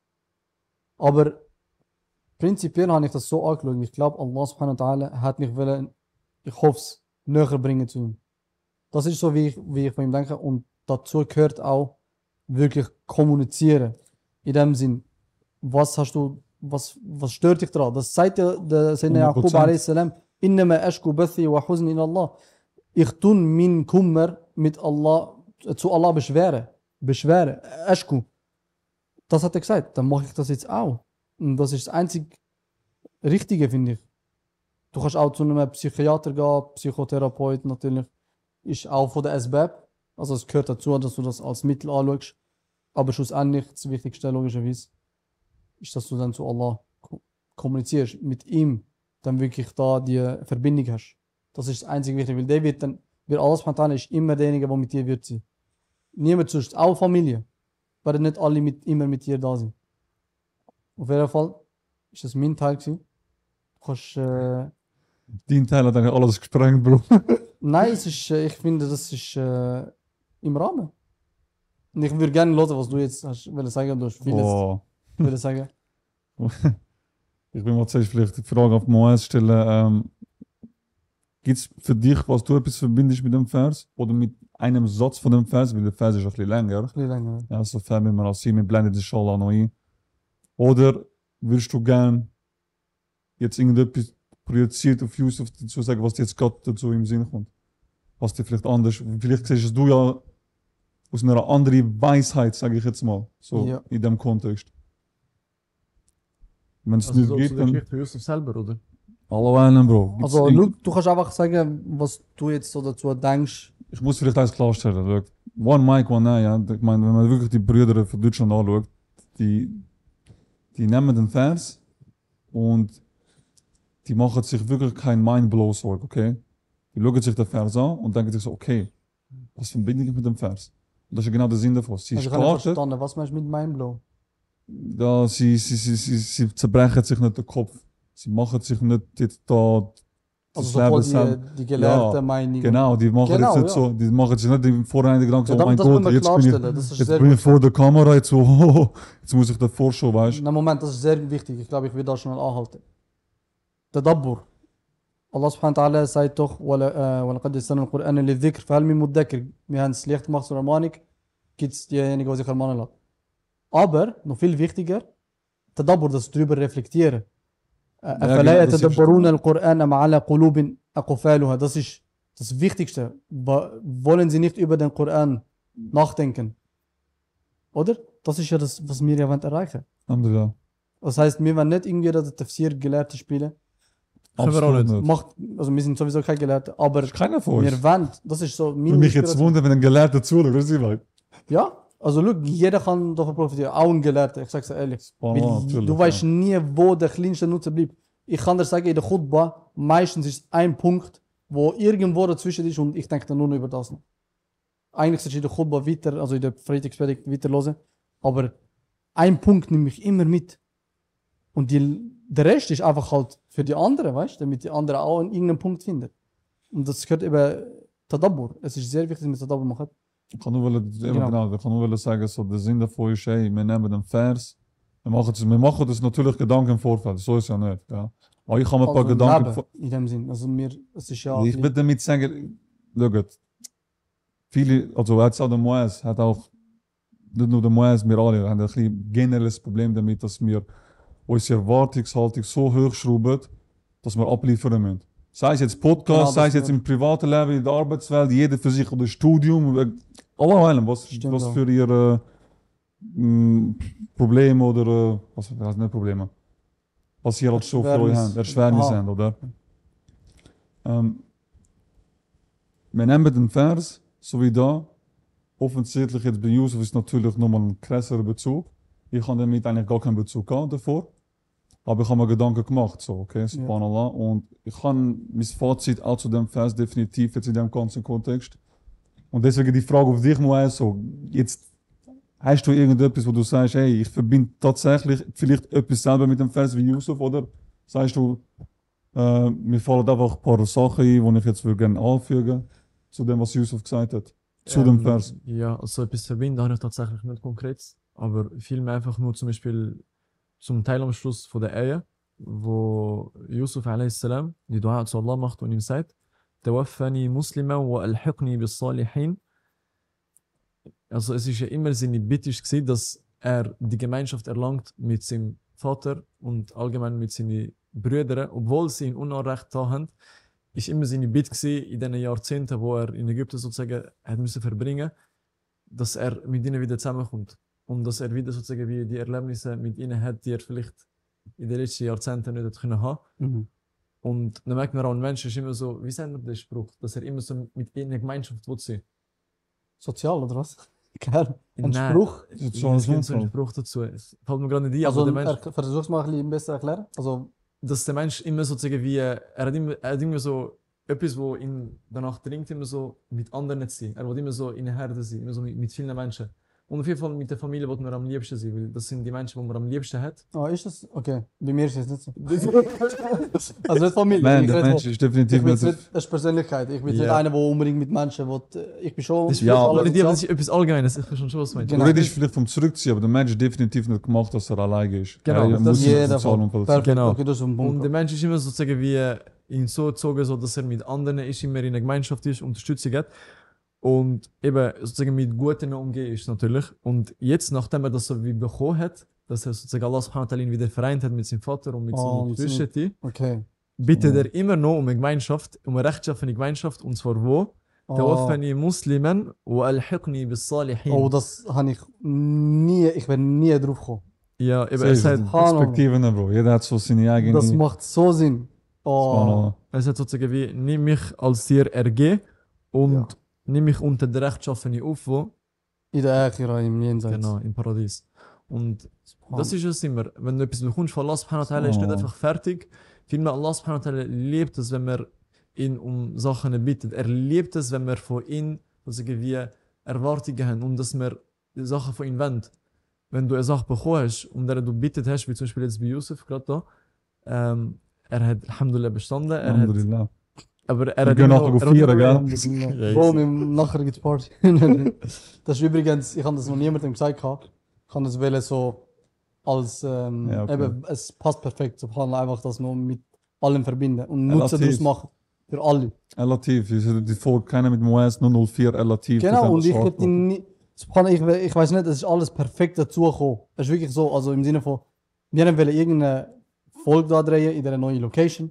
Aber prinzipiell habe ich das so angeschaut. Ich glaube, Allah subhanahu wa ta'ala hat mich wollen, ich hoffe es, näher bringen zu ihm. Das ist so, wie ich, wie ich von ihm denke. Und dazu gehört auch wirklich kommunizieren. In dem Sinn, was hast du, was, was stört dich daran? Das sagt ja der Sayyidina hundert Yaqub Prozent. a.s. Innama ashku bathi wa huzni in Allah. Ich tun min Kummer mit Allah, äh, zu Allah beschweren. Beschweren. Ashku. Das hat er gesagt. Dann mache ich das jetzt auch. Und das ist das einzig Richtige, finde ich. Du kannst auch zu einem Psychiater gehen, Psychotherapeut natürlich. Ist auch von der Asbab. Also es gehört dazu, dass du das als Mittel anschaust. Aber schlussendlich, das Wichtigste logischerweise, ist, dass du dann zu Allah ko- kommunizierst, mit ihm dann wirklich da die Verbindung hast. Das ist das einzige Wichtige, weil der wird dann, weil Allah subhanahu wa ta'ala ist immer derjenige, der mit dir wird sein. Niemand sonst, auch Familie, werden nicht alle mit, immer mit dir da sein. Auf jeden Fall ist das mein Teil gewesen. Du kannst, äh, Dein Teil hat eigentlich alles gesprengt, Bro. nein, es ist, äh, ich finde, das ist äh, im Rahmen. Und ich würde gerne hören, was du jetzt hast, wollen sagen, du hast vieles Oh. wollen sagen. Ich will mal zuerst vielleicht die Frage auf Moaz stellen. Ähm, Gibt es für dich, was du etwas verbindest mit dem Vers? Oder mit einem Satz von dem Vers? Weil der Vers ist ein bisschen länger. Ein bisschen länger. Ja, so fair wie man auch sieht, wir blenden das schon noch ein. Oder würdest du gern jetzt irgendetwas projiziert auf Yusuf dazu sagen, was dir jetzt gerade dazu im Sinn kommt? Was dir vielleicht anders, vielleicht siehst du ja aus einer anderen Weisheit, sage ich jetzt mal, so Ja. in dem Kontext. Wenn es Also nicht so gibt, zu der dann Geschichte von Yusuf selber, oder? hallo einen, Bro. Gibt's Also, irgend- schau, du kannst einfach sagen, was du jetzt so dazu denkst. ich muss vielleicht eins klarstellen. Schau. one mic, one eye, ja. Ich meine, wenn man wirklich die Brüder von Deutschland anschaut, die, die nehmen den Vers und die machen sich wirklich kein Mindblow-Sorge, okay? Die schauen sich den Vers an und denken sich so, okay, was verbinde ich mit dem Vers? Und das ist genau der Sinn davon. Sie Also ich habe nicht startet, verstanden, was meinst du mit Mindblow? da, sie, sie, sie, sie, sie zerbrechen sich nicht den Kopf. Sie machen sich nicht jetzt da Also das so Leben voll selber. die, die gelehrte Ja, Meinung. Genau, die machen Genau, jetzt nicht ja. so, die machen sich nicht im Vorhinein die Gedanken, Ja, so, das, oh mein das muss Gott, man jetzt bin ich, klarstellen. Das ist jetzt sehr bin ich gut. vor der Kamera, jetzt so, oh, jetzt muss ich davor schon, weißt du? Na Moment, das ist sehr wichtig. Ich glaube, ich will da schnell anhalten. Tadabbur. Allah subhanahu wa ta'ala sagt doch, وَلَقَدْ يَسَّرْنَا الْقُرْآنَ لِلذِّكْرِ فَهَلْ مِن مُدَّكِرٍ. Wir haben es leicht gemacht zur Ermahnung, gibt es diejenigen, die sich ermahnen lassen. Aber, noch viel wichtiger, Tadabbur, das drüber reflektieren. أَفَلَا genau, das ist- يَتَدَبَّرُونَ الْقُرْآنَ مَعَ عَلَى قُلُوبٍ أَقْفَالُهَا. Das ist das Wichtigste. Wa- Wollen Sie nicht über den Koran nachdenken? Oder? Das ist ja das, was wir ja wollen erreichen. Alhamdulillah. Das heißt, wir wollen nicht irgendwie der Tafsir-Gelehrte spielen. Können wir auch Absolut nicht. nicht. Macht, also wir sind sowieso keine Gelehrte, aber Ist keiner von uns. wir wollen, das ist so meine Für mich jetzt Inspiration. wundern, wenn ein Gelehrter zuschaut, weißt du, was? Ja, also look, jeder kann davon profitieren, auch ein Gelehrter, ich sag's dir ehrlich. Voilà, Weil natürlich, du weißt ja. nie, wo der kleinste Nutzer bleibt. Ich kann dir sagen, in der Khutbah, meistens ist es ein Punkt, wo irgendwo dazwischen ist und ich denke dann nur noch über das noch. Eigentlich solltest du in der Khutbah weiter, also in der Freitagspredigt weiter hören, aber ein Punkt nehme ich immer mit. Und die, der Rest ist einfach halt für die anderen, weißt du, damit die anderen auch einen irgendeinen Punkt finden. Und das gehört eben Tadabbur. Es ist sehr wichtig, dass wir Tadabbur machen. Ich kann nur wollen, Genau. genau. genau, ich kann nur wollen sagen, so der Sinn davon ist, hey, wir nehmen den Vers, wir machen das, wir machen das natürlich Gedanken im Vorfeld, so ist ja nicht, ja. Aber ich habe mir ein paar Also Gedanken, Leben, vor- in dem Sinn. Also mir, es ist ja... ich will damit sagen, schaut, viele, also jetzt auch der Moes hat auch, nicht nur der Moes, wir alle haben ein bisschen generelles Problem damit, dass wir unsere Erwartungshaltung so hoch schrauben, dass wir abliefern müssen. Sei es jetzt Podcast, Genau, sei es das jetzt im privaten Leben, in der Arbeitswelt, jeder für sich oder Studium, Allah allem, was, Stimmt was auch. für ihre mh, Probleme oder, äh, was heißt nicht Probleme, was ihr halt so für euch Erschwernis. habt, Erschwernis Aha. haben, oder? Ähm, wir nehmen den Vers, so wie da, offensichtlich jetzt bei Yusuf ist natürlich nochmal ein krasserer Bezug. Ich habe damit eigentlich gar keinen Bezug gehabt davor. Aber ich habe mir Gedanken gemacht, so, okay, subhanallah. Und ich habe mein Fazit auch zu dem Vers definitiv jetzt in dem ganzen Kontext. Und deswegen die Frage auf dich, Moaz, so, jetzt hast du irgendetwas, wo du sagst, hey, ich verbinde tatsächlich vielleicht etwas selber mit dem Vers wie Yusuf, oder sagst du, äh, mir fallen einfach ein paar Sachen ein, die ich jetzt würde gerne anfügen zu dem, was Yusuf gesagt hat, zu dem Ähm, Vers. Ja, also etwas verbinden habe ich tatsächlich nicht konkret, aber vielmehr einfach nur zum Beispiel zum Teil am Schluss von der Ehe, wo Yusuf a.s. die Dua zu Allah macht und ihm sagt, Tawaffani Muslima wa alhiqni bis Salihin. Also es ist ja immer seine Bitte gewesen, dass er die Gemeinschaft erlangt mit seinem Vater und allgemein mit seinen Brüdern, obwohl sie ihn Unrecht da haben, ist immer seine Bitte gewesen, in den Jahrzehnten, wo er in Ägypten sozusagen hat müssen verbringen, dass er mit ihnen wieder zusammenkommt. Und dass er wieder sozusagen wie die Erlebnisse mit ihnen hat, die er vielleicht in den letzten Jahrzehnten nicht hat können haben. Mhm. Und dann merkt man auch, ein Mensch ist immer so, wie sagt man den Spruch, dass er immer so mit ihnen Gemeinschaft will sein. Sozial, oder was? Gell? Ein Nein, Spruch? Das ist Es so ein gibt so einen Zufall. Spruch dazu. Es fällt mir gerade nicht ein, Also, aber der Mensch, er, versuch's mal ein bisschen besser erklären. Also, dass der Mensch immer sozusagen wie, er hat immer, er hat immer so etwas, wo ihn danach dringt, immer so mit anderen zu sein. Er will immer so in der Herde sein, immer so mit, mit vielen Menschen. Und auf jeden Fall mit der Familie will man am liebsten sein, weil das sind die Menschen, die man am liebsten hat. ah, ist das? Okay. Bei mir ist es nicht so. Also nicht Familie. Nein, ich der rede Mensch von- ist definitiv Ich bin nicht. jetzt nicht, das ist Persönlichkeit. Ich bin nicht Ja. einer, der unbedingt mit Menschen will. Ich bin schon. Das ist Ja, vielleicht aber aber nicht, aber das sozial. ist etwas Allgemeines, ich verstehe schon, was du meinst. Du Genau. redest vielleicht vom Zurückziehen, aber der Mensch ist definitiv nicht gemacht, dass er alleine ist. Genau, er das muss ist in jeder sozialen Fall. Umfeld sein. Perfekt. Genau. Okay, das ist ein Und der Punkt. Mensch ist immer sozusagen wie ihn so erzogen, so dass er mit anderen ist, immer in einer Gemeinschaft ist, Unterstützung hat. Und eben sozusagen mit Guten umgehen ist natürlich. Und jetzt, nachdem er das so wie bekommen hat, dass er sozusagen Allah subhanahu wa ta'ala ihn wieder vereint hat mit seinem Vater und mit Oh, seinen mit seinem- Geschwistern, Okay. bittet er immer noch um eine Gemeinschaft, um eine rechtschaffene Gemeinschaft. Und zwar wo? Oh, Tawaffani Musliman wa alhiqni bis Salihin. oh, das habe ich nie, ich bin nie drauf gekommen. Ja, eben, So er ist es. sagt, Perspektiven, ne, Bro. Jeder hat so seine eigene. Das macht so Sinn. Oh, Subhanallah. er sagt sozusagen wie, nimm mich als dir ergeben und Ja. nimm mich unter der Rechtschaffene auf, wo In der Akhira, im Jenseits. genau, im Paradies. Und Subhan. das ist es immer. Wenn du etwas bekommst von Allah subhanahu wa ta'ala, ist nicht Oh. einfach fertig. Vielmehr Allah subhanahu wa ta'ala liebt es, wenn wir ihn um Sachen bittet. Er liebt es, wenn wir von ihm sagen wir, Erwartungen haben und dass wir die Sachen von ihm wollen. Wenn du eine Sache bekommen hast, um der du bittet hast, wie zum Beispiel jetzt bei Yusuf gerade da, ähm, er hat Alhamdulillah bestanden, er hat, Alhamdulillah. aber er Wir hat gehen immer nachher noch- auf er hat vier, immer- gell? Alhamdulillah. Ja, Bro, ich- mit- nachher gibt's Party. Das ist übrigens, ich habe das noch niemandem gesagt. gehabt. Ich kann das wählen so als, ähm, Ja, okay. eben, es passt perfekt. Subhanallah, einfach das nur mit allem verbinden und Nutzen Relativ. daraus machen. Für alle. Relativ, die folgt keiner mit Moaz null null vier relativ. Genau, und ich hätte hätte ihn nie, Subhanallah, ich, we- ich weiß nicht, es ist alles perfekt dazugekommen. Es ist wirklich so, also im Sinne von, wir wollen irgendeine Folge da drehen in der neuen Location.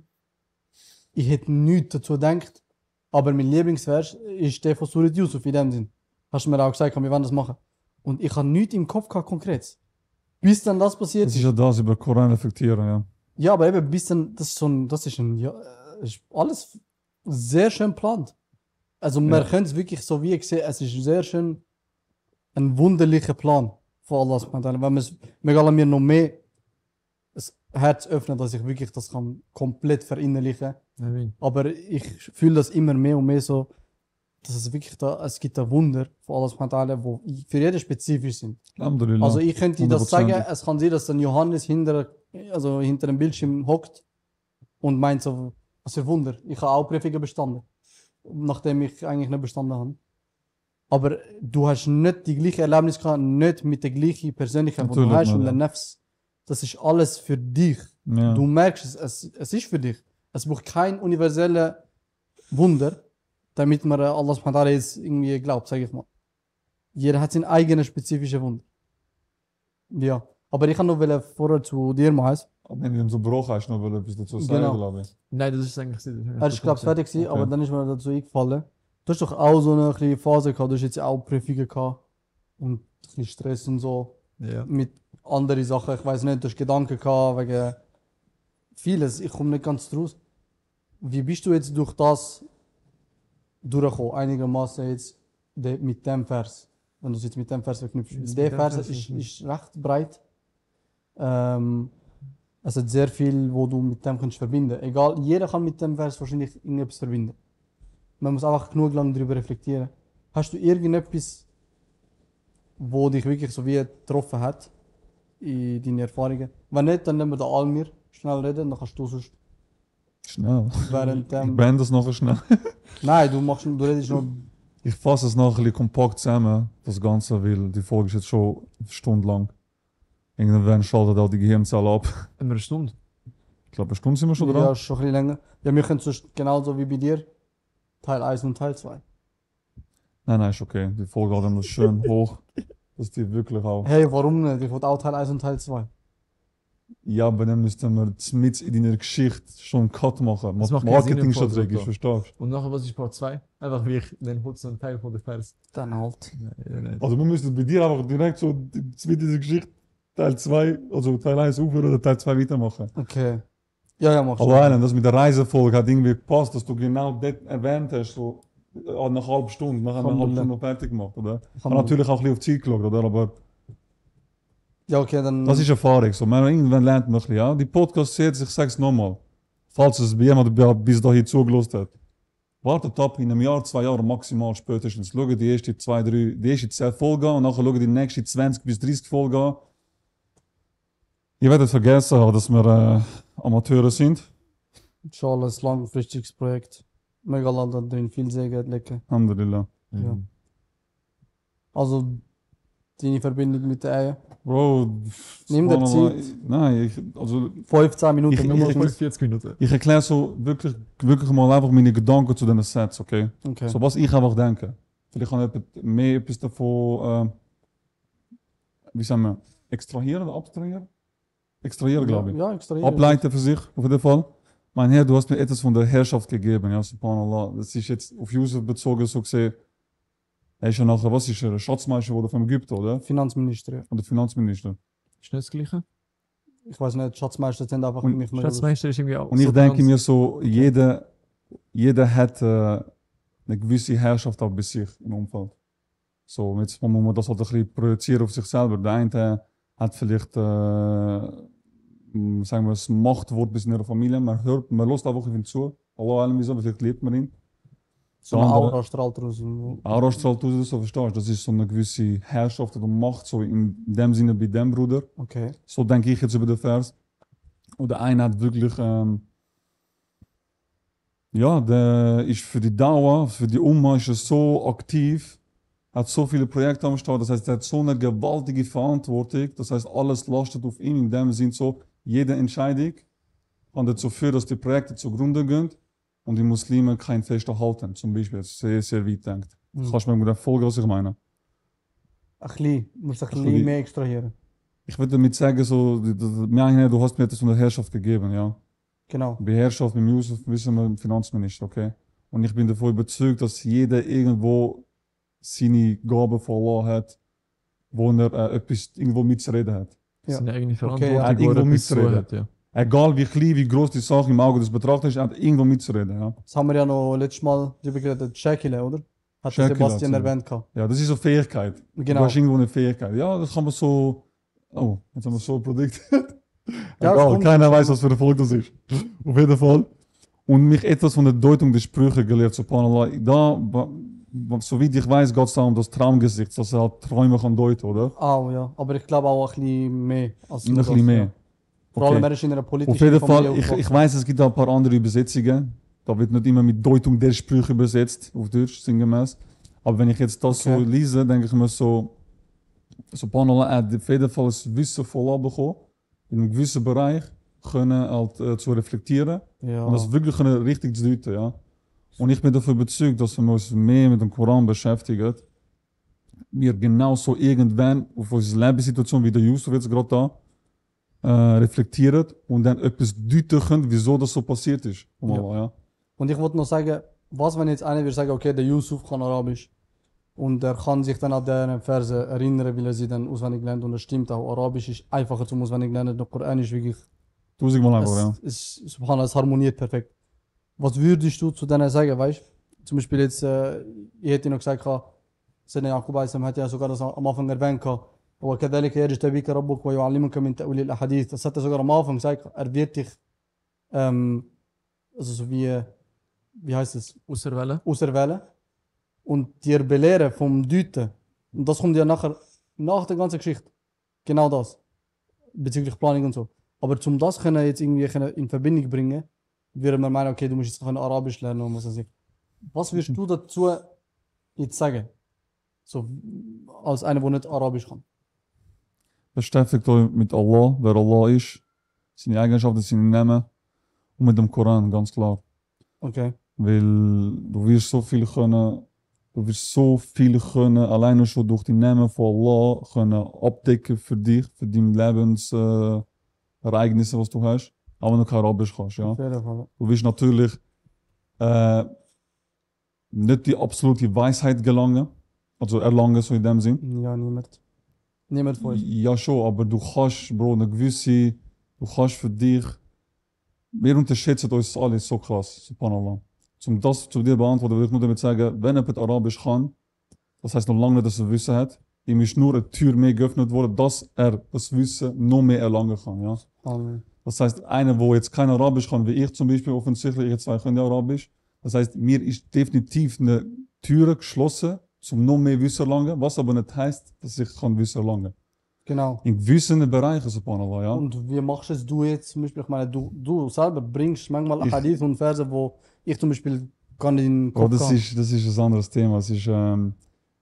Ich hätte nichts dazu gedacht, aber mein Lieblingsvers ist der von Surat Yusuf in dem Sinn. Hast du mir auch gesagt, wir wollen das machen. Und ich habe nichts im Kopf gehabt, konkret. Bis dann das passiert Das ist ja das, über Koran reflektieren, ja. Ja, aber eben bis dann, das ist so ein, das ist ein, ja, äh, ist alles sehr schön geplant. Also man Ja. könnte es wirklich so wie ich sehe, es ist sehr schön ein wunderlicher Plan von Allah subhanahu wa ta'ala. Wenn man es, mir mir noch mehr das Herz öffnet, dass ich wirklich das kann komplett verinnerlichen. Amen. Aber ich fühle das immer mehr und mehr so, dass es wirklich da, es gibt ein Wunder von Allah subhanahu wa ta'ala, wo für jeden spezifisch sind. Alhamdulillah. Also ich könnte das sagen, hundertprozentig. es kann sein, dass dann Johannes hinter, also hinter dem Bildschirm hockt und meint so, was für Wunder, ich habe auch Prüfungen bestanden, nachdem ich eigentlich nicht bestanden habe. Aber du hast nicht die gleiche Erlebnis gehabt, nicht mit der gleichen Persönlichkeit, die du Natürlich hast nicht, und ja. der Nefs. Das ist alles für dich. Ja. Du merkst es, es, es ist für dich. Es braucht kein universelles Wunder, damit man äh, Allah subhanahu wa ta'ala jetzt irgendwie glaubt, sage ich mal. Jeder hat sein eigenes spezifisches Wunder. Ja. Aber ich kann noch wollen vorher zu dir mal. Aber wenn du dann so Bruch hast, noch will etwas dazu sagen, Genau. glaube ich. Nein, das ist eigentlich Er ist, glaube ich, fertig gewesen, Okay. aber dann ist mir dazu eingefallen. Du hast doch auch so eine kleine Phase gehabt, du hast jetzt auch Prüfungen gehabt und ein bisschen Stress und so Ja. mit anderen Sachen. Ich weiß nicht, du hast Gedanken gehabt wegen vieles. Ich komme nicht ganz draus. Wie bist du jetzt durch das durchgekommen, einigermaßen jetzt de, mit dem Vers? Wenn du es jetzt mit dem Vers verknüpfst. Mit Der dem Vers Vers ist, nicht. ist recht breit. Ähm, es hat sehr viel, wo du mit dem kannst verbinden. Egal, jeder kann mit dem Vers wahrscheinlich irgendetwas verbinden. Man muss einfach genug lang darüber reflektieren. Hast du irgendetwas, wo dich wirklich so wie getroffen hat in deinen Erfahrungen? Wenn nicht, dann nehmen wir den Almir schnell reden, dann kannst du sonst Schnell. während Ich dem... beende das nachher schnell. Nein, du machst, du redest noch... Ich fasse es noch ein bisschen kompakt zusammen, das Ganze, weil die Folge ist jetzt schon eine Stunde lang. Irgendwann schaltet auch die Gehirnzelle ab. Immer eine Stunde. Ich glaube, eine Stunde sind wir schon Ja, dran. schon ein bisschen länger. Ja, wir können sonst genauso wie bei dir Teil eins und Teil zwei. Nein, nein, ist okay. Die Folge hat immer schön hoch, dass die wirklich auch... Hey, warum nicht? Ich wollte auch Teil eins und Teil zwei. Ja, aber dann müssten wir mit in deiner Geschichte schon einen Cut machen. Das macht keinen Sinn im Marketingstrategisch, Podcast. verstehst Und nachher, was ist Part zwei? Einfach wie ich den Hutz einen Teil von der Vers. Dann halt. du? Also wir müssen bei dir einfach direkt so die- mit dieser Geschichte Teil zwei, also Teil eins aufhören oder Teil zwei weitermachen. Okay. Ja, ja, mach Aber Alan, das mit der Reisefolge hat irgendwie gepasst, dass du genau das erwähnt hast, so äh, nach einer halben Stunde, nach einer halben Alhamdulillah. Stunde noch fertig gemacht, oder? Ich habe Alhamdulillah. natürlich auch ein bisschen auf die Zeit geschaut, oder? Aber Ja, okay, dann... das ist Erfahrung, so. Man, irgendwann lernt man ein bisschen, ja? Die Podcast jetzt, ich sag's nochmal, falls es bei jemandem bis dahin zugelassen hat, wartet ab, in einem Jahr, zwei Jahren maximal spätestens, schaut die erste zwei, drei, die erste zehn Folgen an und nachher schaut die nächste zwanzig bis dreißig Folgen an. Ihr werdet vergessen haben, dass wir äh, Amateure sind. Inshallah, ein langfristiges Projekt. Mega Allah da drin viel Segen lecker. Alhamdulillah. Ja. Also, deine Verbindung mit der Eier. Bro, Nimm dir subhanallah, Zeit. Nein, ich, also, fünfzehn Minuten Ich- Nur mindestens. fünfundvierzig Minuten. ich erkläre so wirklich, wirklich mal einfach meine Gedanken zu diesen Sets, okay? Okay. So was ich einfach denke. Vielleicht kann ich mehr etwas davon, äh, wie sagen wir, extrahieren oder abstrahieren? Extrahieren, glaube ich. Ja, extra. Ableiten für sich, auf jeden Fall. Mein Herr, du hast mir etwas von der Herrschaft gegeben, ja, subhanallah. Das ist jetzt auf Yusuf bezogen, so gesehen. Er ist ja nachher, was ist er, der Schatzmeister oder von Ägypten, oder? Finanzminister. Ja. Von der Finanzminister. Ist nicht das Gleiche? Ich weiß nicht, Schatzmeister sind einfach Und für mich mehr. Schatzmeister ist irgendwie auch. Und ich so denke ganz- mir so, jeder, jeder hat äh, eine gewisse Herrschaft auch bei sich im Umfeld. So, jetzt muss man das halt ein bisschen projizieren auf sich selber. Der eine hat vielleicht, äh, m, sagen wir, das Machtwort bis in ihrer Familie, man hört, man lässt einfach auf ihn zu. Allah allem wieso, vielleicht lebt man ihn. So eine Der andere- Aura strahlt raus. und- Aura strahlt aus, das so verstehst du. Das ist so eine gewisse Herrschaft oder Macht, so in dem Sinne bei dem Bruder. Okay. So denke ich jetzt über den Vers. Und der eine hat wirklich, ähm, ja, der ist für die Dauer, für die Umma ist er so aktiv, hat so viele Projekte am Start, das heißt, er hat so eine gewaltige Verantwortung, das heißt, alles lastet auf ihm, in dem Sinn so, jede Entscheidung kann dazu führen, dass die Projekte zugrunde gehen und die Muslime kein Feste halten, zum Beispiel, das ist sehr, sehr weit denkt. Mhm. Kannst du mir gut folgen, was ich meine? Ein bisschen, musst ein Ein bisschen bisschen. mehr extrahieren. Ich würde damit sagen, so, die- die- die- du hast mir etwas von der Herrschaft gegeben, ja. Genau. Bei Herrschaft mit Yusuf wissen wir Finanzminister, okay? Und ich bin davon überzeugt, dass jeder irgendwo seine Gabe von Allah hat, wo er äh, etwas irgendwo mitzureden hat. Ja. Seine eigene Okay, Verantwortung, ja. Hat wo irgendwo er etwas zu mitzureden. hat, ja. Egal wie klein, wie groß die Sache im Auge des Betrachters ist, er hat irgendwo mitzureden, ja. Das haben wir ja noch letztes Mal drüber geredet. Shakile, oder? Hat Shakile Sebastian hat so. erwähnt. gehabt. Ja, das ist so Fähigkeit. Du Genau. hast irgendwo eine Fähigkeit. Ja, das kann man so, oh, jetzt haben wir so ein Produkt. Ja, Egal, kommt. keiner weiß, was für ein Volk das ist. Auf jeden Fall. Und mich etwas von der Deutung der Sprüche gelehrt, subhanallah. Da, wa- wa- soweit ich weiß, geht es da um das Traumgesicht, dass er halt Träume kann deuten, oder? Auch, ja. Aber ich glaube auch ein bisschen mehr. Als Ein nur bisschen das, mehr. Ja. Vor allem, Okay. er ist in einer politischen Auf jeden Fall, Familie ich, ich aufgewachsen. weiß, es gibt auch ein paar andere Übersetzungen. Da wird nicht immer mit Deutung der Sprüche übersetzt, auf Deutsch, sinngemäß. Aber wenn ich jetzt das Okay. so lese, denke ich mir so, subhanallah, er hat auf jeden Fall das Wissen von Allah bekommen, in einem gewissen Bereich können halt, äh, zu reflektieren. Ja. Und das wirklich können richtig zu deuten, ja. Und ich bin davon überzeugt, dass wenn wir uns mehr mit dem Koran beschäftigen, wir genauso irgendwann auf unsere Lebenssituation, wie der Yusuf jetzt gerade da, äh, reflektieren und dann etwas deuten können, wieso das so passiert ist. Von Ja. Allah, ja. Und ich wollte noch sagen, was wenn jetzt einer würde sagen, okay, der Yusuf kann Arabisch und er kann sich dann an diese Verse erinnern, weil er sie dann auswendig lernt und es stimmt auch, Arabisch ist einfacher zum auswendig lernen, der Koran ist wirklich, Tausendmal einfach, ja. es, es, subhanallah, es harmoniert perfekt. Was würdest du zu denen sagen, weißt du? Zum Beispiel jetzt, äh, ich hätte noch gesagt, Sayyidina Yaqub alayhi salam hat ja sogar das am Anfang erwähnt, وكذلك يجتبيك ربك ويعلمك من تأويل الأحاديث. Das hat er sogar am Anfang gesagt, er wird dich, ähm, also so wie, wie heißt es, Auserwählen. auserwählen und dir belehren vom Deuten. Und das kommt ja nachher, nach der ganzen Geschichte. Genau das. Bezüglich Planung und so. Aber zum das können jetzt irgendwie können in Verbindung bringen, würde man meinen, okay, du musst jetzt noch Arabisch lernen und was weiß ich. Was würdest du dazu jetzt sagen? So, als einer, der nicht Arabisch kann. Beschäftigt euch mit Allah, wer Allah ist, seine Eigenschaften, seine Namen und mit dem Koran, ganz klar. Okay. Weil du wirst so viel können, du wirst so viel können, alleine schon durch die Namen von Allah können abdecken für dich, für deine Lebensereignisse, äh, Ereignisse, was du hast, auch wenn du kein Arabisch kannst, ja. Auf jeden Fall. Du wirst natürlich äh, nicht die absolute Weisheit gelangen, also erlangen, so in dem Sinn. Ja, niemand. Niemand von uns. Ja schon, aber du kannst, Bro, eine gewisse, du kannst für dich, wir unterschätzen uns alle so krass, subhanallah. Um das zu dir beantworten, würde ich nur damit sagen, wenn jemand Arabisch kann, das heißt noch lange nicht, dass er Wissen hat, ihm ist nur eine Tür mehr geöffnet worden, dass er das Wissen noch mehr erlangen kann, ja. Amen. Das heißt, einer, der jetzt kein Arabisch kann, wie ich zum Beispiel, offensichtlich, ich zwei können ja Arabisch, das heißt, mir ist definitiv eine Tür geschlossen, zum noch mehr Wissen erlangen, was aber nicht heißt, dass ich kann Wissen erlangen. Genau. In gewissen Bereichen, subhanallah, ja. Und wie machst es du jetzt zum Beispiel? Ich meine, du, du selber bringst manchmal Ich- Hadith und Verse, wo ich zum Beispiel kann in den Oh, Kopf das gehen. ist, das ist ein anderes Thema. Das ist, ähm,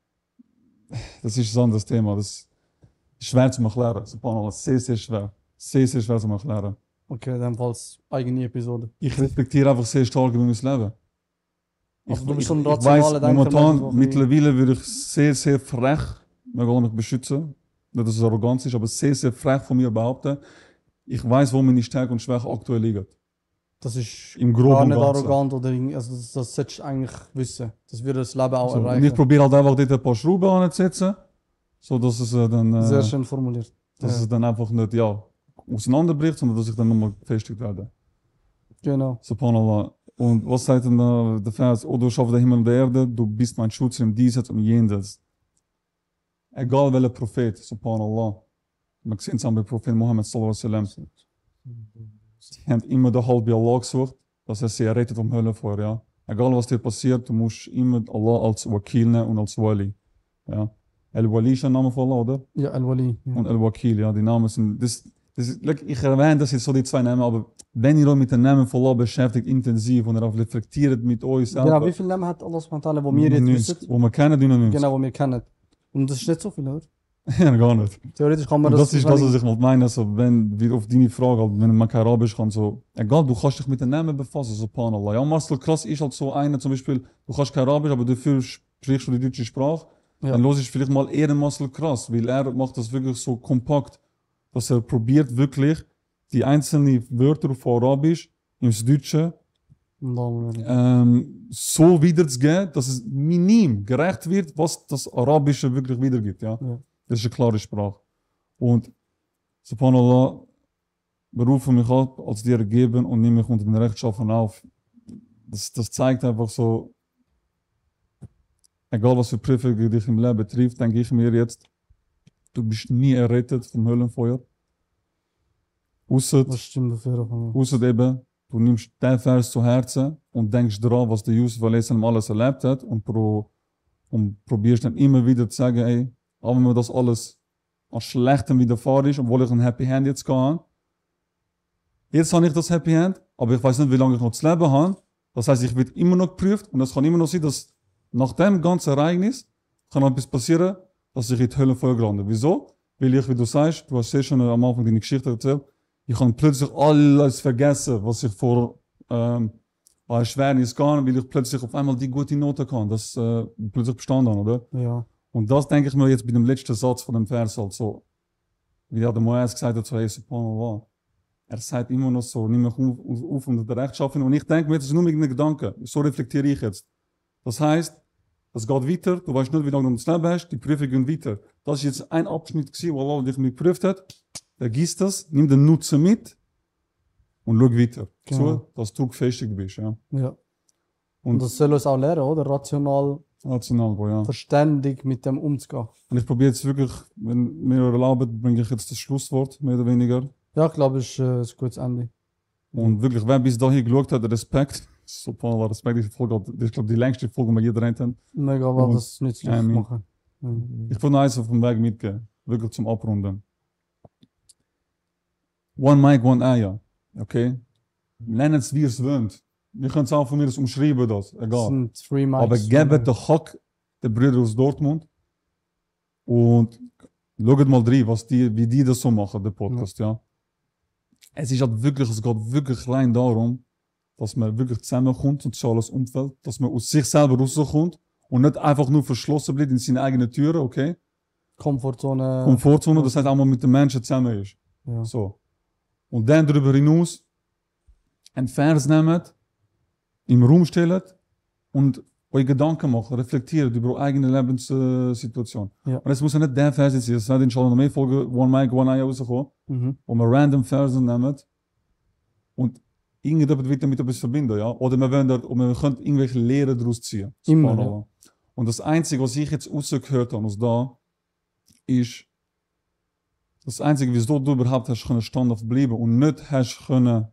das ist ein anderes Thema. Das ist schwer zu erklären. Subhanallah, sehr, sehr schwer. Sehr, sehr schwer zu erklären. Okay, dann falls eigene Episode. Ich respektiere einfach sehr stark über mein Leben. Also du bist so ein ich rationaler weiss, Denker, momentan, so ein bisschen- mittlerweile würde ich sehr, sehr frech, man will mich beschützen, nicht, dass es arrogant ist, aber sehr, sehr frech von mir behaupten, ich weiß, wo meine Stärke und Schwäche aktuell liegen. Das ist Im Groben gar und nicht Ganzen. arrogant oder irgendwie, also das, das solltest du eigentlich wissen. Das würde das Leben auch So, und erreichen. ich probiere halt einfach dort ein paar Schrauben anzusetzen, so dass es äh, dann, äh, Sehr schön formuliert. dass Ja. es dann einfach nicht, ja, auseinanderbricht, sondern dass ich dann nochmal gefestigt werde. Genau. Subhanallah. Und was sagt denn da der Vers? O du schaffst der Himmel und der Erde, du bist mein Schutz im Diesseits und Jenseits. Egal welcher Prophet, subhanallah. Man sieht es an bei Prophet Muhammad sallallahu alaihi wasallam. Sie haben immer der Halt bei Allah gesucht, dass er sie errettet vom Höllenfeuer, ja. Egal was dir passiert, du musst immer Allah als Wakil nehmen und als Wali. Ja. Al-Wali ist ein Name von Allah, oder? Ja, Al-Wali. Ja. Und Al-Wakil, ja, die Namen sind, das, das, ich erwähne das jetzt so die zwei Namen, aber wenn ihr euch mit den Namen von Allah beschäftigt, intensiv und darauf reflektiert mit euch selber. Genau, wie viele Namen hat Allah subhanahu wa ta'ala, wo wir jetzt neunzig, wissen? wo wir kennen, neunundneunzig. Genau, wo wir kennen. Und das ist nicht so viel, oder? Ja, gar nicht. Theoretisch kann man Und das... das ist das, was ich mal meine, also wenn, wie auf deine Frage, halt, wenn man kein Arabisch kann, so, egal, du kannst dich mit den Namen befassen, subhanallah. Ja, Marcel Krass ist halt so einer, zum Beispiel, du kannst kein Arabisch, aber dafür sprichst du die deutsche Sprache, Ja. dann los ich vielleicht mal eher Marcel Krass, weil er macht das wirklich so kompakt, dass er probiert wirklich, die einzelnen Wörter auf Arabisch, ins Deutsche, ähm, so wiederzugeben, dass es minim gerecht wird, was das Arabische wirklich wiedergibt, ja. Ja. Das ist eine klare Sprache. Und subhanallah, berufe mich ab, als dir gegeben und nehme mich unter den Rechtschaffen auf. Das, das zeigt einfach so, egal was für Prüfungen dich im Leben betrifft, denke ich mir jetzt, du bist nie errettet vom Höllenfeuer. Ausser, Das stimmt dafür. ausser eben, du nimmst den Vers zu Herzen und denkst daran, was der Yusuf alaihi salam alles erlebt hat und, pro, und probierst dann immer wieder zu sagen, ey, auch wenn mir das alles als Schlechtem widerfahren ist, obwohl ich ein Happy Hand jetzt habe. Jetzt habe ich das Happy Hand, aber ich weiß nicht, wie lange ich noch zu leben habe. Das heißt, ich werde immer noch geprüft und es kann immer noch sein, dass nach dem ganzen Ereignis kann etwas passieren, dass ich in die Höllenfeuer lande. Wieso? Weil ich, wie du sagst, du hast sehr schon am Anfang deine Geschichte erzählt, ich habe plötzlich alles vergessen, was ich vor ähm, an Erschwernis kann, weil ich plötzlich auf einmal die gute Note kann, das äh, plötzlich bestanden habe, oder? Ja. Und das denke ich mir jetzt bei dem letzten Satz von dem Vers halt so, wie der Moaz gesagt hat, so, hey, subhanallah. Er sagt immer noch so, nimm mich auf, auf unter der Rechtschaffen. Und ich denke mir, das ist nur mit einem Gedanken. So reflektiere ich jetzt. Das heißt, es geht weiter, du weißt nicht, wie lange du das Leben hast, die Prüfung geht weiter. Das ist jetzt ein Abschnitt gewesen, wo Allah dich mit geprüft hat. Vergiss das, nimm den Nutzen mit und schau weiter. Genau. So, dass du gefestigt bist, ja. Ja. Und, Und das soll uns auch lernen, oder? Rational, rational, ja. verständig mit dem umzugehen. Und ich probiere jetzt wirklich, wenn mir erlaubt, bringe ich jetzt das Schlusswort, mehr oder weniger. Ja, ich glaube, es ist äh, ein gutes Ende. Und wirklich, wer bis dahin geschaut hat, Respekt. Subhanallah, Respekt, diese Folge, das ist, glaube ich, die längste Folge, die wir je gedreht haben. Mega, weil Und- das nützlich Ja, mein- machen. Mhm. Ich will noch eins auf dem Weg mitgeben. Wirklich zum Abrunden. One mic, one ayah. Okay? Lernen es, wie es wöhnt. Wir können es auch von mir das umschreiben, das. Das Egal. sind Three Mics. Aber gebt den Hack der Brüder aus Dortmund. Und schaut mal rein, was die, wie die das so machen, der Podcast, ja. Es ist halt wirklich, es geht wirklich rein darum, dass man wirklich zusammenkommt, soziales Umfeld, dass man aus sich selber rauskommt und nicht einfach nur verschlossen bleibt in seine eigenen Türen, okay? Komfortzone. Komfortzone, das heißt auch mal mit den Menschen zusammen ist. Ja. So. Und dann darüber hinaus einen Vers nehmt, im Raum stellt und euch Gedanken macht, reflektiert über eure eigene Lebenssituation. Ja. Und es muss ja nicht der Vers jetzt sein, es wird inshallah noch mehr Folge One Mic, One Eye rauskommen, Mhm. wo man random Versen nimmt und irgendjemand wird damit etwas verbinden, ja? Oder man wollen dort, oder man könnt irgendwelche Lehren daraus ziehen. Immer, Subhanallah. Und das Einzige, was ich jetzt rausgehört habe aus da, ist, das Einzige, wieso du überhaupt hast können standhaft bleiben und nicht hast können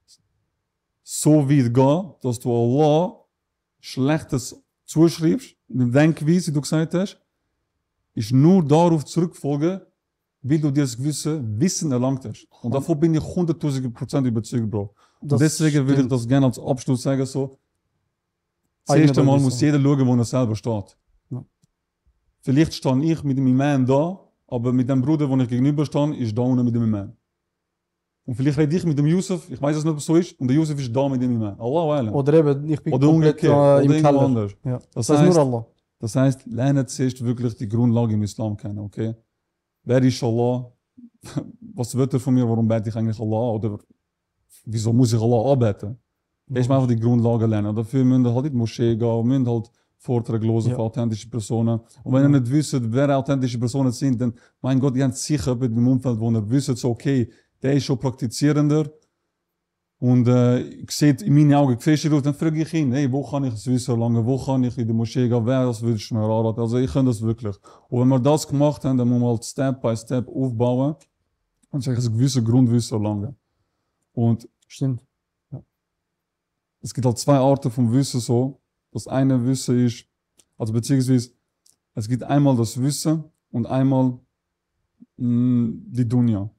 so weit gehen, dass du Allah Schlechtes zuschreibst, in der Denkweise, wie du gesagt hast, ist nur darauf zurückfolgen, wie du dir das gewisse Wissen erlangt hast. Und davon bin ich hunderttausend Prozent überzeugt, Bro. Und Das deswegen würde ich stimmt. das gerne als Abschluss sagen, so, das Eigene erste Mal Wissen. muss jeder schauen, wo er selber steht. Ja. Vielleicht stehe ich mit dem Imam da, aber mit dem Bruder, den ich gegenüber stehe, ist da unten mit dem Imam. Und vielleicht rede ich mit dem Yusuf, ich weiß es nicht, ob es so ist, und der Yusuf ist da mit dem Imam. Allahu Alam. Oder eben, ich bin Oder komplett umgekehrt, äh, oder im irgendwo Keller. anders. Ja. Das Das, ist heißt, nur Allah. das heißt, lernen zuerst wirklich die Grundlage im Islam kennen, okay? Wer ist Allah? Was wird er von mir? Warum bete ich eigentlich Allah? Oder wieso muss ich Allah anbeten? Erst mal einfach die Grundlage lernen. Dafür müssen wir halt in die Moschee gehen, müssen halt Vorträge hören Ja. von authentische Personen. Und wenn ihr nicht wisst, wer authentische Personen sind, dann, mein Gott, ihr habt sicher bei dem Umfeld, wo ihr wisst, so, okay, der ist schon praktizierender. Und äh, ich sehe in meinen Augen gefestigt aus, dann frage ich ihn, hey, wo kann ich das Wissen lange, wo kann ich in die Moschee gehen, wer das würdest du mir anraten? Also ich kann das wirklich. Und wenn wir das gemacht haben, dann muss man halt Step by Step aufbauen und sich ein gewisses Grundwissen erlangen. Und Stimmt. es gibt halt zwei Arten von Wissen so. Das eine Wissen ist, also beziehungsweise, es gibt einmal das Wissen und einmal mh, die Dunya.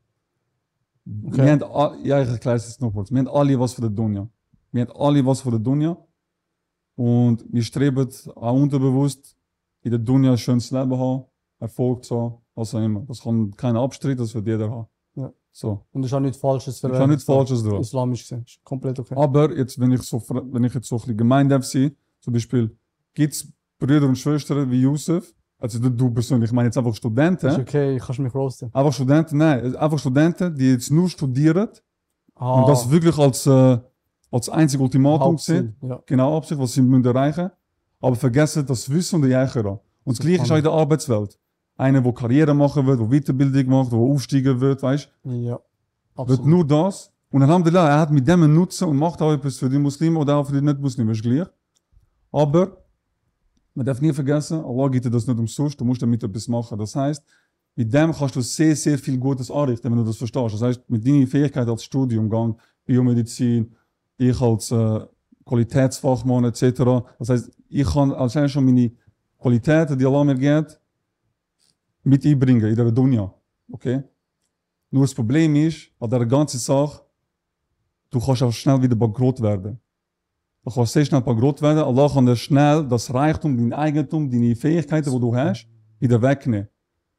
Okay. Wir haben, a- ja, ich erkläre es jetzt noch kurz. Wir haben alle was für die Dunya. Wir haben alle was für die Dunya. Und wir streben auch unterbewusst in der Dunya ein schönes Leben haben, Erfolg zu haben, was auch immer. Das kann keiner abstreiten, das wird jeder haben. Ja. So. Und das ist auch nichts Falsches für Ich kann nichts Falsches tun. Islamisch gesehen. Ist komplett okay. Aber jetzt, wenn ich so, fra- wenn ich jetzt so ein bisschen gemein darf sein, zum Beispiel, gibt's Brüder und Schwestern wie Yusuf, also du, du persönlich, ich meine jetzt einfach Studenten, Ist okay, kannst mich roasten. einfach Studenten, nein, einfach Studenten, die jetzt nur studieren Ah, und das wirklich als, äh, als einzige Ultimatum sehen, Hauptziel. Ja. genau Absicht, was sie müssen erreichen, aber vergessen das Wissen und die Jäger. Und das Gleiche ist auch in der Arbeitswelt. Einer, der Karriere machen wird, der Weiterbildung macht, der aufsteigen wird, weißt Ja. wird Absolut. nur das. Und Alhamdulillah, er hat mit dem einen Nutzen und macht auch etwas für die Muslimen oder auch für die Nicht-Muslimen, ist gleich. Aber, man darf nie vergessen, Allah gibt dir das nicht umsonst, du musst damit etwas machen. Das heißt, mit dem kannst du sehr, sehr viel Gutes anrichten, wenn du das verstehst. Das heißt, mit deiner Fähigkeit als Studiumgang, Biomedizin, ich als äh, Qualitätsfachmann et cetera. Das heißt, ich kann anscheinend schon meine Qualitäten, die Allah mir gibt, mit einbringen in der Dunya. Okay? Nur das Problem ist, an der ganzen Sache, du kannst auch schnell wieder bankrott werden. Du kannst sehr schnell bankrott werden. Allah kann dir schnell das Reichtum, dein Eigentum, deine Fähigkeiten, die du hast, wieder wegnehmen.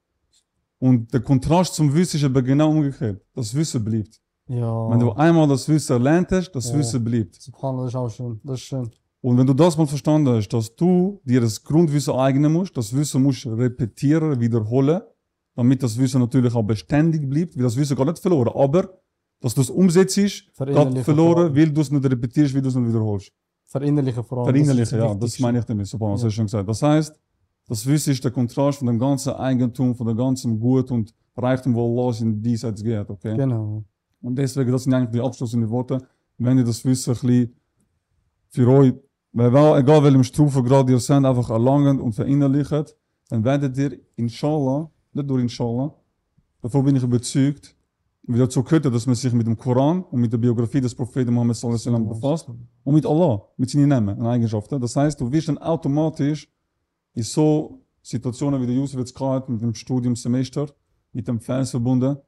Und der Kontrast zum Wissen ist aber genau umgekehrt. Das Wissen bleibt. Ja. Wenn du einmal das Wissen erlernt hast, das Ja. Wissen bleibt. Subhanallah, das ist auch schön. Das ist schön. Und wenn du das mal verstanden hast, dass du dir das Grundwissen eignen musst, das Wissen musst repetieren, wiederholen, damit das Wissen natürlich auch beständig bleibt, weil das Wissen gar nicht verloren, aber dass du es umsetzt, geht Verinnerlichen verloren, vor allem. weil du es nicht repetierst, weil du es nicht wiederholst. Verinnerlichen vor allem. Verinnerlichen, ja, das Wichtigste. meine ich damit, super, hast du Ja. schon gesagt. Das heißt, das Wissen ist der Kontrast von dem ganzen Eigentum, von dem ganzen Gut und Reichtum, wo Allah in diesseits geht, okay? Genau. Und deswegen, das sind eigentlich die abschließenden Worte, wenn ihr das Wissen ein bisschen für euch, weil wel- egal welchem Stufengrad ihr seid, einfach erlangen und verinnerlichen, dann werdet ihr, inshallah, nicht nur inshallah, davon bin ich überzeugt, wieder dazu gehört, dass man sich mit dem Koran und mit der Biografie des Propheten Muhammad sallallahu alaihi wasallam befasst und mit Allah, mit seinen Namen und Eigenschaften. Das heißt, du wirst dann automatisch in so Situationen, wie der Yusuf jetzt gerade hat, mit dem Studiumsemester, mit dem Vers verbunden,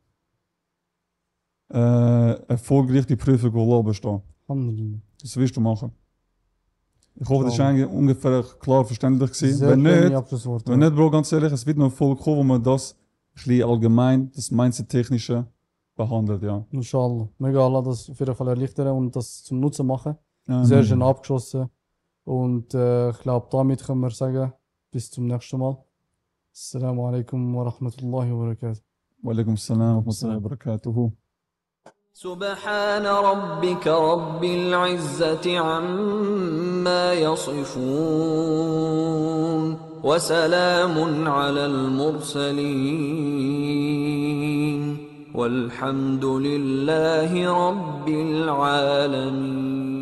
äh, erfolgreich die Prüfung Allah bestehen. Alhamdulillah. Das wirst du machen. Ich hoffe, das ist Inshallah. eigentlich ungefähr klar verständlich gewesen. Sehr Wenn schöne nicht, Abschlussworte. wenn nicht, Bro, ganz ehrlich, es wird noch voll kommen, wo man das ein bisschen allgemein, das Mindset-Technische behandelt, ja. Inshallah. Möge Allah das auf jeden Fall erleichtern und das zum Nutzen machen. ja Sehr schön abgeschlossen. Und äh, ich glaube, damit können wir sagen, bis zum nächsten Mal. Assalamu alaikum wa rahmatullahi wa barakatuh. Wa alaikum salam wa rahmatullahi wa barakatuhu. سبحان ربك رب العزة عما يصفون وسلام على المرسلين والحمد لله رب العالمين